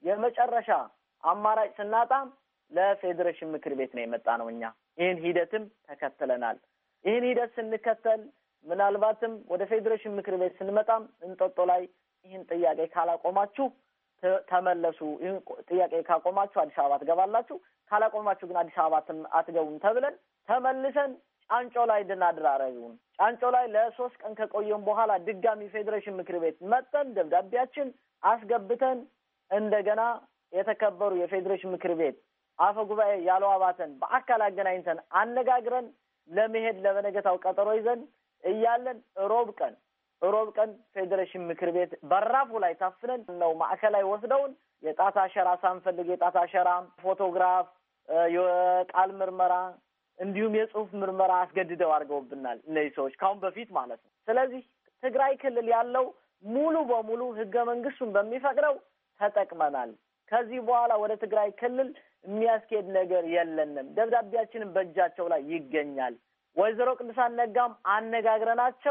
የመጨረሻ አማራጭ ስናጣ ለፌዴሬሽን ምክር ቤት ነው የመጣ ነው። እኛ ይህን ሂደትም ተከትለናል። ይህን ሂደት ስንከተል ምናልባትም ወደ ፌዴሬሽን ምክር ቤት ስንመጣም እንጦጦ ላይ ይህን ጥያቄ ካላቆማችሁ ተመለሱ፣ ይህን ጥያቄ ካቆማችሁ አዲስ አበባ ትገባላችሁ፣ ካላቆማችሁ ግን አዲስ አበባ አትገቡም ተብለን ተመልሰን ጫንጮ ላይ እንድናድር አደረጉን። ጫንጮ ላይ ለሶስት ቀን ከቆየን በኋላ ድጋሚ ፌዴሬሽን ምክር ቤት መጠን ደብዳቤያችን አስገብተን እንደገና የተከበሩ የፌዴሬሽን ምክር ቤት አፈ ጉባኤ ያለው አባተን በአካል አገናኝተን አነጋግረን ለመሄድ ለበነገታው ቀጠሮ ይዘን እያለን ሮብ ቀን ሮብ ቀን ፌዴሬሽን ምክር ቤት በራፉ ላይ ታፍነን ነው ማዕከላዊ ወስደውን የጣት አሸራ ሳንፈልግ የጣት አሸራ፣ ፎቶግራፍ፣ የቃል ምርመራ እንዲሁም የጽሁፍ ምርመራ አስገድደው አድርገውብናል እነዚህ ሰዎች ካሁን በፊት ማለት ነው። ስለዚህ ትግራይ ክልል ያለው ሙሉ በሙሉ ህገ መንግስቱን በሚፈቅደው ተጠቅመናል። ከዚህ በኋላ ወደ ትግራይ ክልል የሚያስኬድ ነገር የለንም። ደብዳቤያችንን በእጃቸው ላይ ይገኛል። ወይዘሮ ቅዱሳን ነጋም አነጋግረናቸው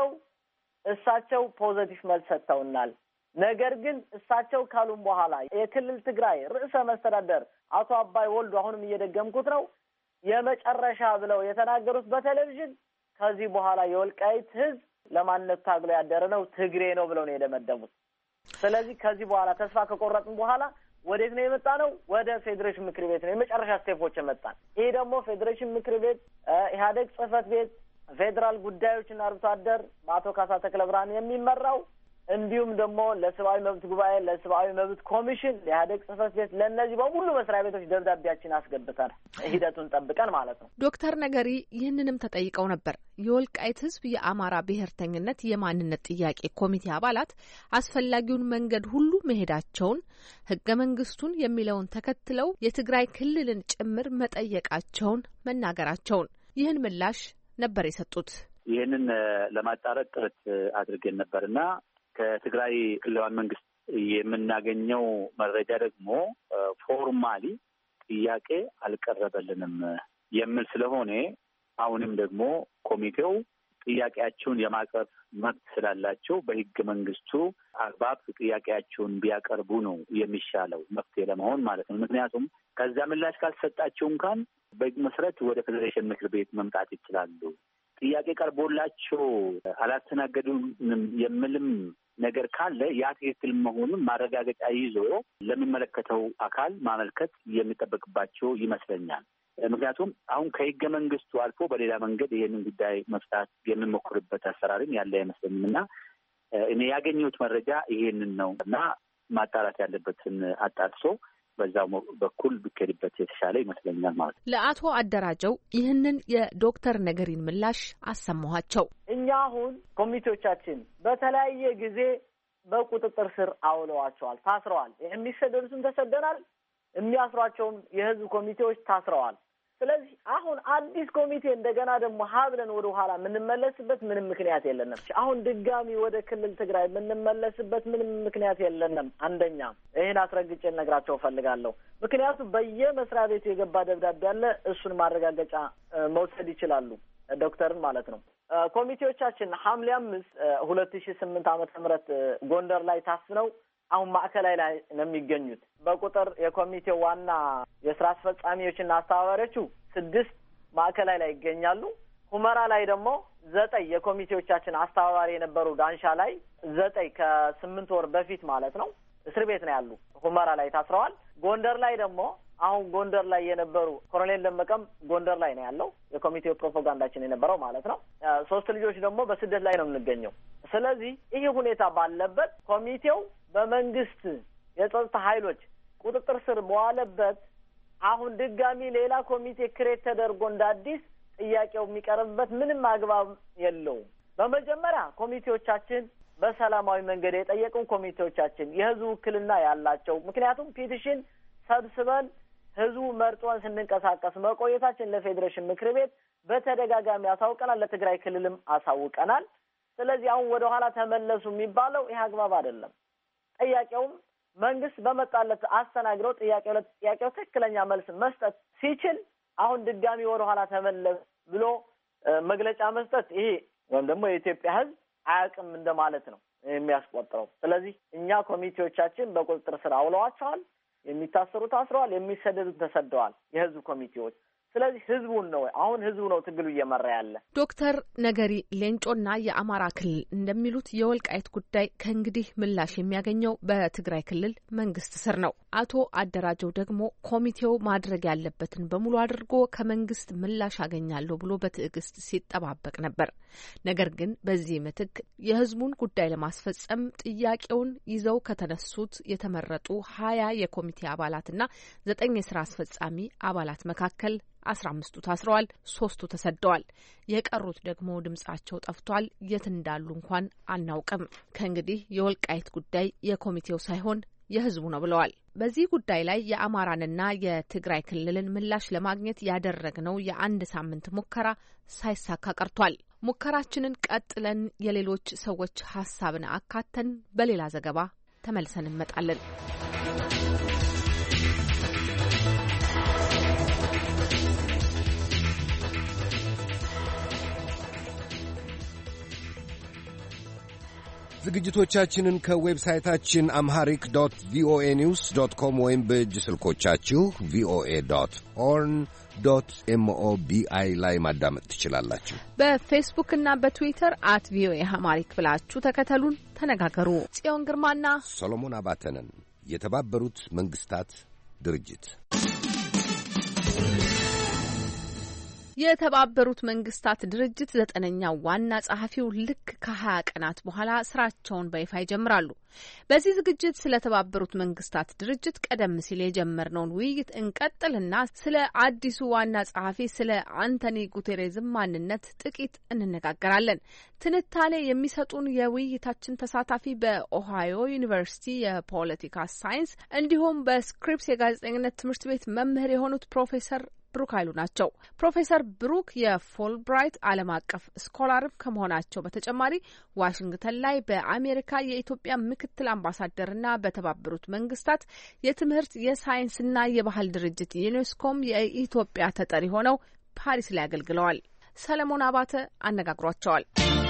እሳቸው ፖዚቲቭ መልስ ሰጥተውናል። ነገር ግን እሳቸው ካሉም በኋላ የክልል ትግራይ ርዕሰ መስተዳደር አቶ አባይ ወልዱ አሁንም እየደገምኩት ነው የመጨረሻ ብለው የተናገሩት በቴሌቪዥን ከዚህ በኋላ የወልቃይት ህዝብ ለማንነት ታግሎ ያደረ ነው ትግሬ ነው ብለው ነው የደመደሙት። ስለዚህ ከዚህ በኋላ ተስፋ ከቆረጥን በኋላ ወዴት ነው የመጣ ነው? ወደ ፌዴሬሽን ምክር ቤት ነው የመጨረሻ ስቴፖች የመጣን። ይሄ ደግሞ ፌዴሬሽን ምክር ቤት፣ ኢህአዴግ ጽህፈት ቤት፣ ፌዴራል ጉዳዮችና አርብቶ አደር በአቶ ካሳ ተክለ ብርሃን የሚመራው እንዲሁም ደግሞ ለሰብአዊ መብት ጉባኤ፣ ለሰብአዊ መብት ኮሚሽን፣ ለኢህአዴግ ጽህፈት ቤት ለእነዚህ በሙሉ መስሪያ ቤቶች ደብዳቤያችን አስገብተን ሂደቱን ጠብቀን ማለት ነው። ዶክተር ነገሪ ይህንንም ተጠይቀው ነበር። የወልቃይት ህዝብ የአማራ ብሔርተኝነት የማንነት ጥያቄ ኮሚቴ አባላት አስፈላጊውን መንገድ ሁሉ መሄዳቸውን፣ ህገ መንግስቱን የሚለውን ተከትለው የትግራይ ክልልን ጭምር መጠየቃቸውን መናገራቸውን ይህን ምላሽ ነበር የሰጡት። ይህንን ለማጣራት ጥረት አድርገን ነበርና ከትግራይ ክልላዊ መንግስት የምናገኘው መረጃ ደግሞ ፎርማሊ ጥያቄ አልቀረበልንም የሚል ስለሆነ አሁንም ደግሞ ኮሚቴው ጥያቄያቸውን የማቅረብ መብት ስላላቸው በህገ መንግስቱ አግባብ ጥያቄያቸውን ቢያቀርቡ ነው የሚሻለው መፍትሄ ለመሆን ማለት ነው። ምክንያቱም ከዛ ምላሽ ካልሰጣቸው እንኳን በህግ መሰረት ወደ ፌዴሬሽን ምክር ቤት መምጣት ይችላሉ። ጥያቄ ቀርቦላቸው አላስተናገዱንም የሚልም ነገር ካለ ያ ትክክል መሆኑን ማረጋገጫ ይዞ ለሚመለከተው አካል ማመልከት የሚጠበቅባቸው ይመስለኛል። ምክንያቱም አሁን ከህገ መንግስቱ አልፎ በሌላ መንገድ ይሄንን ጉዳይ መፍታት የሚሞክርበት አሰራርም ያለ አይመስለኝም እና እኔ ያገኘሁት መረጃ ይሄንን ነው እና ማጣራት ያለበትን አጣርሶ በዛው በኩል ቢከድበት የተሻለ ይመስለኛል ማለት ነው። ለአቶ አደራጀው ይህንን የዶክተር ነገሪን ምላሽ አሰማኋቸው። እኛ አሁን ኮሚቴዎቻችን በተለያየ ጊዜ በቁጥጥር ስር አውለዋቸዋል፣ ታስረዋል። የሚሰደዱትን ተሰደናል፣ የሚያስሯቸውም የህዝብ ኮሚቴዎች ታስረዋል። ስለዚህ አሁን አዲስ ኮሚቴ እንደገና ደግሞ ሀብለን ወደ ኋላ የምንመለስበት ምንም ምክንያት የለንም። አሁን ድጋሚ ወደ ክልል ትግራይ የምንመለስበት ምንም ምክንያት የለንም። አንደኛ ይህን አስረግጬ እነግራቸው እፈልጋለሁ። ምክንያቱም በየመስሪያ ቤቱ የገባ ደብዳቤ አለ። እሱን ማረጋገጫ መውሰድ ይችላሉ፣ ዶክተርን ማለት ነው። ኮሚቴዎቻችን ሐምሌ አምስት ሁለት ሺህ ስምንት ዓመተ ምህረት ጎንደር ላይ ታፍነው አሁን ማዕከላዊ ላይ ነው የሚገኙት። በቁጥር የኮሚቴው ዋና የስራ አስፈጻሚዎችና አስተባባሪዎቹ ስድስት ማዕከላዊ ላይ ይገኛሉ። ሁመራ ላይ ደግሞ ዘጠኝ የኮሚቴዎቻችን አስተባባሪ የነበሩ ዳንሻ ላይ ዘጠኝ ከስምንት ወር በፊት ማለት ነው እስር ቤት ነው ያሉ፣ ሁመራ ላይ ታስረዋል። ጎንደር ላይ ደግሞ አሁን ጎንደር ላይ የነበሩ ኮሎኔል ደመቀም ጎንደር ላይ ነው ያለው፣ የኮሚቴው ፕሮፓጋንዳችን የነበረው ማለት ነው። ሶስት ልጆች ደግሞ በስደት ላይ ነው የምንገኘው። ስለዚህ ይህ ሁኔታ ባለበት ኮሚቴው በመንግስት የጸጥታ ኃይሎች ቁጥጥር ስር በዋለበት አሁን ድጋሚ ሌላ ኮሚቴ ክሬት ተደርጎ እንደ አዲስ ጥያቄው የሚቀርብበት ምንም አግባብ የለውም። በመጀመሪያ ኮሚቴዎቻችን በሰላማዊ መንገድ የጠየቁን ኮሚቴዎቻችን የህዝቡ ውክልና ያላቸው፣ ምክንያቱም ፒቲሽን ሰብስበን ህዝቡ መርጦን ስንንቀሳቀስ መቆየታችን ለፌዴሬሽን ምክር ቤት በተደጋጋሚ አሳውቀናል፣ ለትግራይ ክልልም አሳውቀናል። ስለዚህ አሁን ወደ ኋላ ተመለሱ የሚባለው ይህ አግባብ አይደለም። ጥያቄውም መንግስት በመጣለት አስተናግረው ጥያቄው ለጥያቄው ትክክለኛ መልስ መስጠት ሲችል አሁን ድጋሚ ወደ ኋላ ተመለስ ብሎ መግለጫ መስጠት ይሄ ወይም ደግሞ የኢትዮጵያ ህዝብ አያውቅም እንደማለት ነው የሚያስቆጥረው። ስለዚህ እኛ ኮሚቴዎቻችን በቁጥጥር ስር አውለዋቸዋል። የሚታሰሩ ታስረዋል፣ የሚሰደዱት ተሰደዋል የህዝብ ኮሚቴዎች። ስለዚህ ህዝቡን ነው አሁን ህዝቡ ነው ትግሉ እየመራ ያለ። ዶክተር ነገሪ ሌንጮና የአማራ ክልል እንደሚሉት የወልቃይት ጉዳይ ከእንግዲህ ምላሽ የሚያገኘው በትግራይ ክልል መንግስት ስር ነው። አቶ አደራጀው ደግሞ ኮሚቴው ማድረግ ያለበትን በሙሉ አድርጎ ከመንግስት ምላሽ አገኛለሁ ብሎ በትዕግስት ሲጠባበቅ ነበር። ነገር ግን በዚህ ምትክ የህዝቡን ጉዳይ ለማስፈጸም ጥያቄውን ይዘው ከተነሱት የተመረጡ ሀያ የኮሚቴ አባላትና ዘጠኝ የስራ አስፈጻሚ አባላት መካከል አስራ አምስቱ ታስረዋል፣ ሶስቱ ተሰደዋል። የቀሩት ደግሞ ድምጻቸው ጠፍቷል። የት እንዳሉ እንኳን አናውቅም። ከእንግዲህ የወልቃይት ጉዳይ የኮሚቴው ሳይሆን የህዝቡ ነው ብለዋል። በዚህ ጉዳይ ላይ የአማራንና የትግራይ ክልልን ምላሽ ለማግኘት ያደረግነው የአንድ ሳምንት ሙከራ ሳይሳካ ቀርቷል። ሙከራችንን ቀጥለን የሌሎች ሰዎች ሀሳብን አካተን በሌላ ዘገባ ተመልሰን እንመጣለን። ዝግጅቶቻችንን ከዌብሳይታችን አምሃሪክ ዶት ቪኦኤ ኒውስ ዶት ኮም ወይም በእጅ ስልኮቻችሁ ቪኦኤ ዶት ሆርን ዶት ኤምኦቢአይ ላይ ማዳመጥ ትችላላችሁ። በፌስቡክና በትዊተር አት ቪኦኤ አምሃሪክ ብላችሁ ተከተሉን፣ ተነጋገሩ። ጽዮን ግርማና ሰሎሞን አባተንን የተባበሩት መንግስታት ድርጅት የተባበሩት መንግስታት ድርጅት ዘጠነኛ ዋና ጸሐፊው ልክ ከሀያ ቀናት በኋላ ስራቸውን በይፋ ይጀምራሉ። በዚህ ዝግጅት ስለ ተባበሩት መንግስታት ድርጅት ቀደም ሲል የጀመርነውን ውይይት እንቀጥልና ስለ አዲሱ ዋና ጸሐፊ ስለ አንቶኒ ጉቴሬዝም ማንነት ጥቂት እንነጋገራለን። ትንታኔ የሚሰጡን የውይይታችን ተሳታፊ በኦሃዮ ዩኒቨርሲቲ የፖለቲካ ሳይንስ እንዲሁም በስክሪፕስ የጋዜጠኝነት ትምህርት ቤት መምህር የሆኑት ፕሮፌሰር ብሩክ ኃይሉ ናቸው። ፕሮፌሰር ብሩክ የፎልብራይት ዓለም አቀፍ ስኮላር ከመሆናቸው በተጨማሪ ዋሽንግተን ላይ በአሜሪካ የኢትዮጵያ ምክትል አምባሳደርና በተባበሩት መንግስታት የትምህርት የሳይንስና የባህል ድርጅት ዩኔስኮም የኢትዮጵያ ተጠሪ ሆነው ፓሪስ ላይ አገልግለዋል። ሰለሞን አባተ አነጋግሯቸዋል።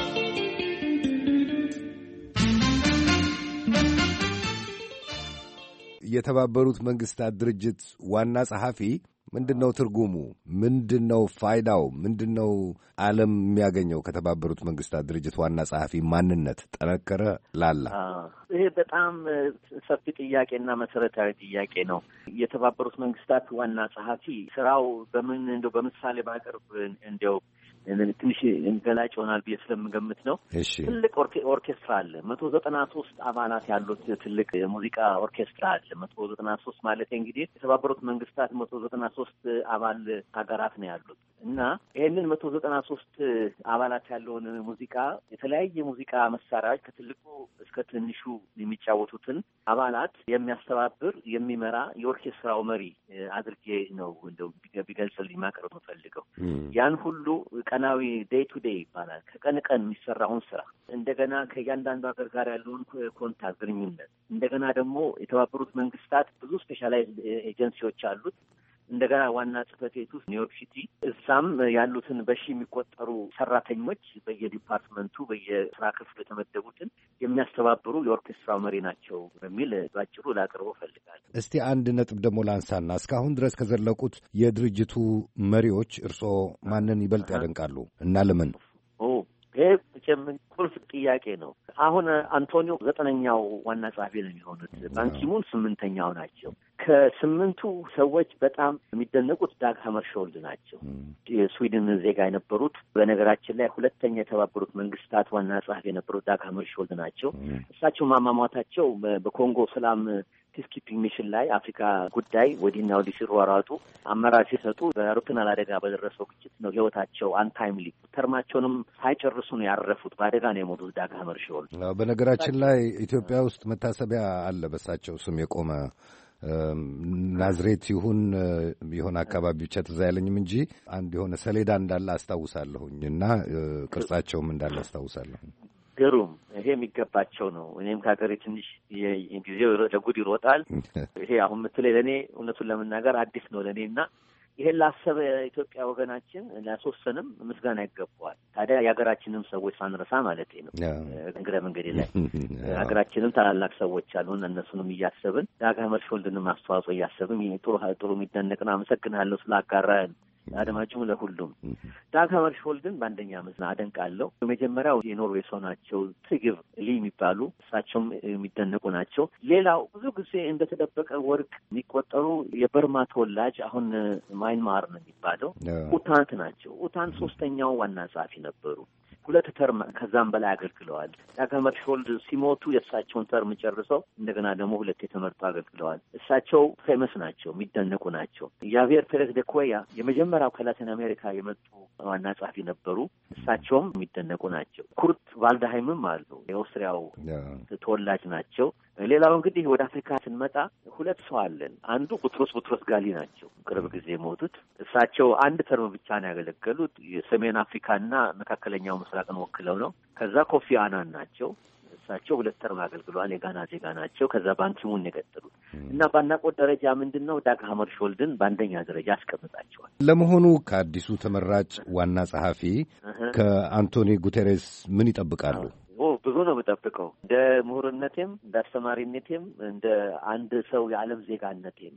የተባበሩት መንግስታት ድርጅት ዋና ጸሐፊ ምንድነው ትርጉሙ? ምንድነው ፋይዳው? ምንድነው ዓለም የሚያገኘው ከተባበሩት መንግስታት ድርጅት ዋና ጸሐፊ ማንነት? ጠነከረ ላላ? ይሄ በጣም ሰፊ ጥያቄና መሰረታዊ ጥያቄ ነው። የተባበሩት መንግስታት ዋና ጸሐፊ ስራው በምን እንደው በምሳሌ ባቀርብ እንደው ትንሽ ገላጭ ይሆናል ብዬ ስለምገምት ነው። ትልቅ ኦርኬስትራ አለ። መቶ ዘጠና ሶስት አባላት ያሉት ትልቅ የሙዚቃ ኦርኬስትራ አለ። መቶ ዘጠና ሶስት ማለት እንግዲህ የተባበሩት መንግስታት መቶ ዘጠና ሶስት አባል ሀገራት ነው ያሉት እና ይህንን መቶ ዘጠና ሶስት አባላት ያለውን ሙዚቃ የተለያየ ሙዚቃ መሳሪያዎች ከትልቁ እስከ ትንሹ የሚጫወቱትን አባላት የሚያስተባብር የሚመራ የኦርኬስትራው መሪ አድርጌ ነው እንደው ቢገልጽልኝ ማቅረብ የምፈልገው። ያን ሁሉ ቀናዊ ዴይ ቱ ዴይ ይባላል። ከቀን ቀን የሚሰራውን ስራ እንደገና ከእያንዳንዱ ሀገር ጋር ያለውን ኮንታክት ግንኙነት፣ እንደገና ደግሞ የተባበሩት መንግስታት ብዙ ስፔሻላይዝድ ኤጀንሲዎች አሉት። እንደገና ዋና ጽህፈት ቤት ውስጥ ኒውዮርክ ሲቲ፣ እዛም ያሉትን በሺ የሚቆጠሩ ሰራተኞች በየዲፓርትመንቱ በየስራ ክፍሉ የተመደቡትን የሚያስተባብሩ የኦርኬስትራው መሪ ናቸው በሚል ባጭሩ ላቅርቦ ፈልጋለሁ። እስቲ አንድ ነጥብ ደግሞ ላንሳና እስካሁን ድረስ ከዘለቁት የድርጅቱ መሪዎች እርስዎ ማንን ይበልጥ ያደንቃሉ እና ለምን? ይሄ ቁልፍ ጥያቄ ነው። አሁን አንቶኒዮ ዘጠነኛው ዋና ጸሐፊ ነው የሚሆኑት። ባንኪሙን ስምንተኛው ናቸው። ከስምንቱ ሰዎች በጣም የሚደነቁት ዳግ ሀመርሾልድ ናቸው። የስዊድን ዜጋ የነበሩት በነገራችን ላይ ሁለተኛ የተባበሩት መንግስታት ዋና ጸሐፊ የነበሩት ዳግ ሀመርሾልድ ናቸው። እሳቸው ማማሟታቸው በኮንጎ ሰላም ፒስኪፒንግ ሚሽን ላይ አፍሪካ ጉዳይ ወዲህና ወዲህ ሲሯሯጡ አመራር ሲሰጡ በአውሮፕላን አደጋ በደረሰው ግጭት ነው ህይወታቸው አንታይምሊ ተርማቸውንም ሳይጨርሱ ነው ያረፉት። በአደጋ ነው የሞቱት ዳግ ሀመርሾልድ። በነገራችን ላይ ኢትዮጵያ ውስጥ መታሰቢያ አለ በሳቸው ስም የቆመ ናዝሬት ይሁን የሆነ አካባቢ ብቻ ትዝ አይለኝም እንጂ አንድ የሆነ ሰሌዳ እንዳለ አስታውሳለሁኝ እና ቅርጻቸውም እንዳለ አስታውሳለሁኝ። ግሩም፣ ይሄ የሚገባቸው ነው። እኔም ከሀገሬ ትንሽ ጊዜው ለጉድ ይሮጣል። ይሄ አሁን ምትለኝ ለእኔ እውነቱን ለመናገር አዲስ ነው ለእኔ እና ይሄን ላሰበ ኢትዮጵያ ወገናችን ላስወሰንም ምስጋና ይገባዋል። ታዲያ የሀገራችንም ሰዎች ሳንረሳ ማለት ነው እንግዲህ መንገዴ ላይ ሀገራችንም ታላላቅ ሰዎች አሉን። እነሱንም እያሰብን ዳግ ሀመርሾልድንም አስተዋጽኦ እያሰብን ጥሩ ጥሩ የሚደነቅ ነው። አመሰግናለሁ ስላጋራን አድማጩም ለሁሉም። ዳግ ሀመርሾልድን በአንደኛ መስና አደንቃለሁ። የመጀመሪያው የኖርዌይ ሰው ናቸው፣ ትግብ ሊ የሚባሉ እሳቸውም የሚደነቁ ናቸው። ሌላው ብዙ ጊዜ እንደተደበቀ ወርቅ የሚቆጠሩ የበርማ ተወላጅ አሁን ማይንማር ነው የሚባለው ኡታንት ናቸው። ኡታንት ሶስተኛው ዋና ጸሐፊ ነበሩ። ሁለት ተርም ከዛም በላይ አገልግለዋል። ዳግ ሀመርሾልድ ሲሞቱ የእሳቸውን ተርም ጨርሰው እንደገና ደግሞ ሁለት የተመርጡ አገልግለዋል። እሳቸው ፌመስ ናቸው፣ የሚደነቁ ናቸው። ያቪር ፔሬዝ ደ ኩዌያ የመጀመሪያው ከላቲን አሜሪካ የመጡ ዋና ጸሐፊ ነበሩ። እሳቸውም የሚደነቁ ናቸው። ኩርት ቫልደሃይምም አሉ፣ የኦስትሪያው ተወላጅ ናቸው። ሌላው እንግዲህ ወደ አፍሪካ ስንመጣ ሁለት ሰው አለን። አንዱ ቡትሮስ ቡትሮስ ጋሊ ናቸው፣ ቅርብ ጊዜ የሞቱት። እሳቸው አንድ ተርም ብቻ ነው ያገለገሉት። የሰሜን አፍሪካና መካከለኛው ምስራቅን ወክለው ነው። ከዛ ኮፊ አናን ናቸው፣ እሳቸው ሁለት ተርም አገልግለዋል። የጋና ዜጋ ናቸው። ከዛ ባንኪሙን የቀጠሉት እና በአድናቆት ደረጃ ምንድን ነው ዳግ ሀመርሾልድን በአንደኛ ደረጃ አስቀምጣቸዋል። ለመሆኑ ከአዲሱ ተመራጭ ዋና ጸሐፊ ከአንቶኒ ጉቴሬስ ምን ይጠብቃሉ? ብዙ ነው የምጠብቀው። እንደ ምሁርነቴም እንደ አስተማሪነቴም እንደ አንድ ሰው የዓለም ዜጋነቴም።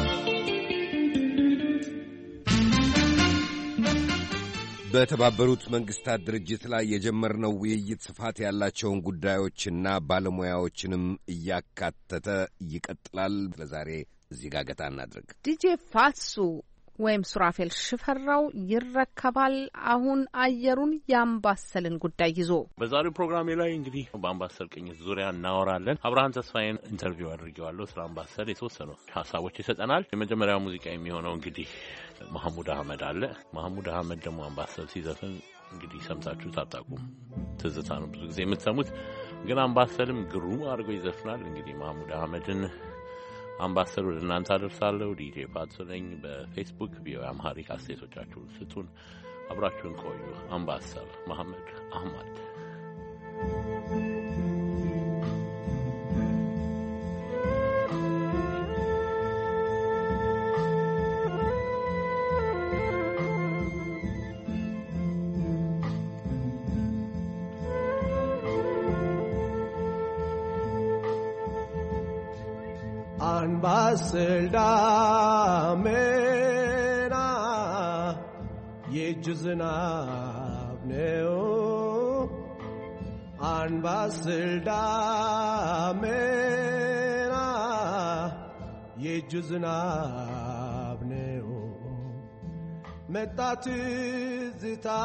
በተባበሩት መንግስታት ድርጅት ላይ የጀመርነው ውይይት ስፋት ያላቸውን ጉዳዮችና ባለሙያዎችንም እያካተተ ይቀጥላል። ለዛሬ እዚህ ጋር ገታ እናድርግ። ዲጄ ፋትሱ ወይም ሱራፌል ሽፈራው ይረከባል። አሁን አየሩን የአምባሰልን ጉዳይ ይዞ በዛሬው ፕሮግራሜ ላይ እንግዲህ በአምባሰል ቅኝት ዙሪያ እናወራለን። አብርሃን ተስፋዬን ኢንተርቪው አድርጌዋለሁ። ስለ አምባሰል የተወሰኑ ሀሳቦች ይሰጠናል። የመጀመሪያው ሙዚቃ የሚሆነው እንግዲህ መሐሙድ አህመድ አለ። መሐሙድ አህመድ ደግሞ አምባሰል ሲዘፍን እንግዲህ ሰምታችሁት አታውቁም። ትዝታ ነው ብዙ ጊዜ የምትሰሙት፣ ግን አምባሰልም ግሩም አድርጎ ይዘፍናል። እንግዲህ መሐሙድ አህመድን አምባሰል ወደ እናንተ አደርሳለሁ። ዲጄ ፋትሱ ነኝ። በፌስቡክ ቪኦኤ አምሃሪክ አስተያየቶቻችሁን ስጡን። አብራችሁን ቆዩ። አምባሰል መሐመድ አህመድ Anbasel damena yejznab neo Anbasel damena yejznab neo metat zita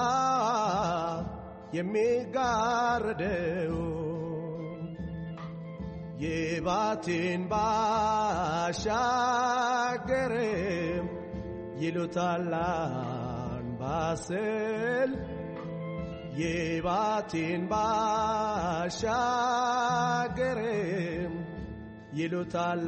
yemigardeው የባቴን ባሻገርም ይሉታል አንባሰል የባቴን ባሻገርም ይሉታል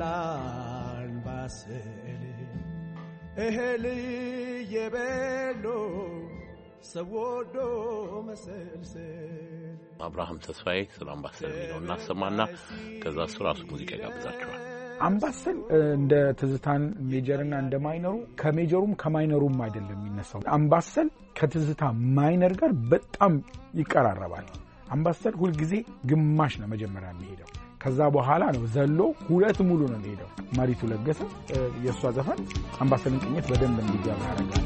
አንባሰል እህል የበሉ ሰወዶ መሰልሰል አብርሃም ተስፋዬ ስለ አምባሰል ነው እናሰማና ከዛ እሱ ራሱ ሙዚቃ ጋብዛቸዋል። አምባሰል እንደ ትዝታን ሜጀርና እንደ ማይነሩ ከሜጀሩም ከማይነሩም አይደለም የሚነሳው። አምባሰል ከትዝታ ማይነር ጋር በጣም ይቀራረባል። አምባሰል ሁሉ ጊዜ ግማሽ ነው መጀመሪያ የሚሄደው፣ ከዛ በኋላ ነው ዘሎ ሁለት ሙሉ ነው የሚሄደው። ማሪቱ ለገሰ የሷ ዘፈን አምባሰልን ቅኝት በደንብ እንዲገባ ያደርጋል።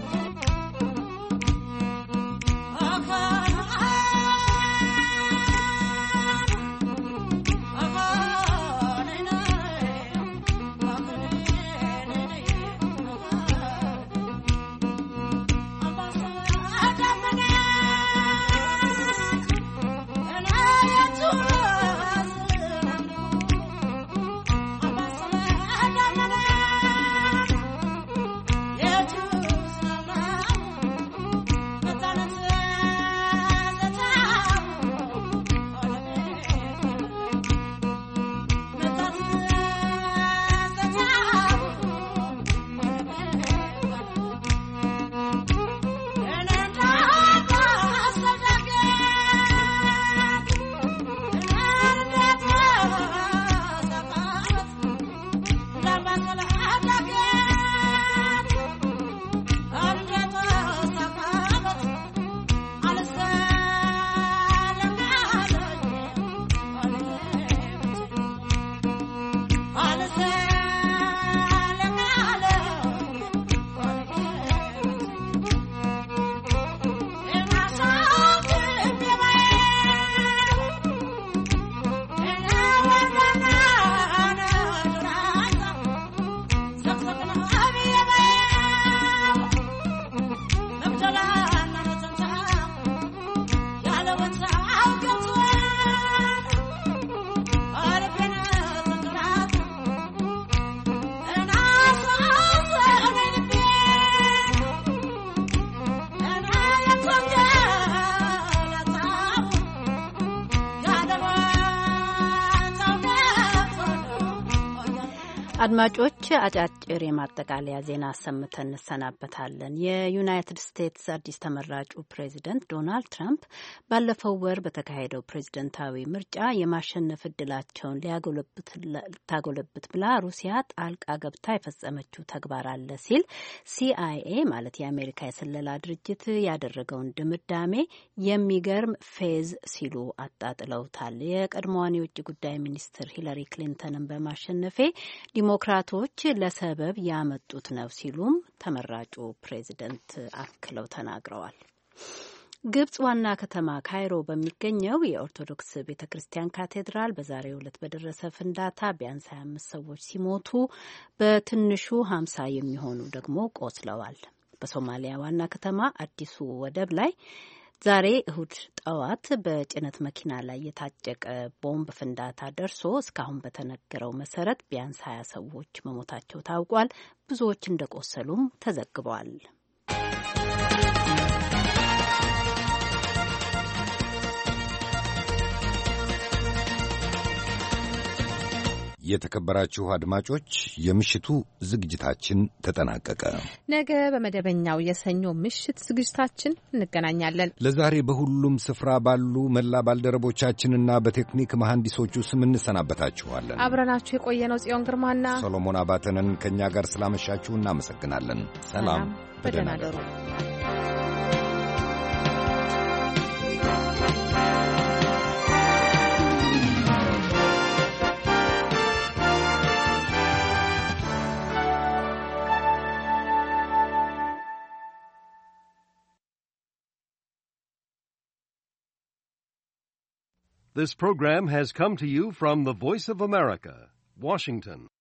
አድማጮች አጫጭር የማጠቃለያ ዜና አሰምተን እንሰናበታለን። የዩናይትድ ስቴትስ አዲስ ተመራጩ ፕሬዚደንት ዶናልድ ትራምፕ ባለፈው ወር በተካሄደው ፕሬዝደንታዊ ምርጫ የማሸነፍ እድላቸውን ሊያጎለብት ብላ ሩሲያ ጣልቃ ገብታ የፈጸመችው ተግባር አለ ሲል ሲአይኤ ማለት የአሜሪካ የስለላ ድርጅት ያደረገውን ድምዳሜ የሚገርም ፌዝ ሲሉ አጣጥለውታል። የቀድሞዋን የውጭ ጉዳይ ሚኒስትር ሂለሪ ክሊንተንን በማሸነፌ ዲሞክራቶች ለሰበብ ያመጡት ነው ሲሉም ተመራጩ ፕሬዚደንት አክለው ተናግረዋል። ግብጽ ዋና ከተማ ካይሮ በሚገኘው የኦርቶዶክስ ቤተክርስቲያን ካቴድራል በዛሬው ዕለት በደረሰ ፍንዳታ ቢያንስ ሃያ አምስት ሰዎች ሲሞቱ በትንሹ ሀምሳ የሚሆኑ ደግሞ ቆስለዋል። በሶማሊያ ዋና ከተማ አዲሱ ወደብ ላይ ዛሬ እሁድ ጠዋት በጭነት መኪና ላይ የታጨቀ ቦምብ ፍንዳታ ደርሶ እስካሁን በተነገረው መሰረት ቢያንስ ሀያ ሰዎች መሞታቸው ታውቋል። ብዙዎች እንደቆሰሉም ተዘግበዋል። የተከበራችሁ አድማጮች፣ የምሽቱ ዝግጅታችን ተጠናቀቀ። ነገ በመደበኛው የሰኞ ምሽት ዝግጅታችን እንገናኛለን። ለዛሬ በሁሉም ስፍራ ባሉ መላ ባልደረቦቻችንና በቴክኒክ መሐንዲሶቹ ስም እንሰናበታችኋለን። አብረናችሁ የቆየነው ጽዮን ግርማና ሰሎሞን አባተንን። ከእኛ ጋር ስላመሻችሁ እናመሰግናለን። ሰላም፣ በደህና እደሩ። This program has come to you from the Voice of America, Washington.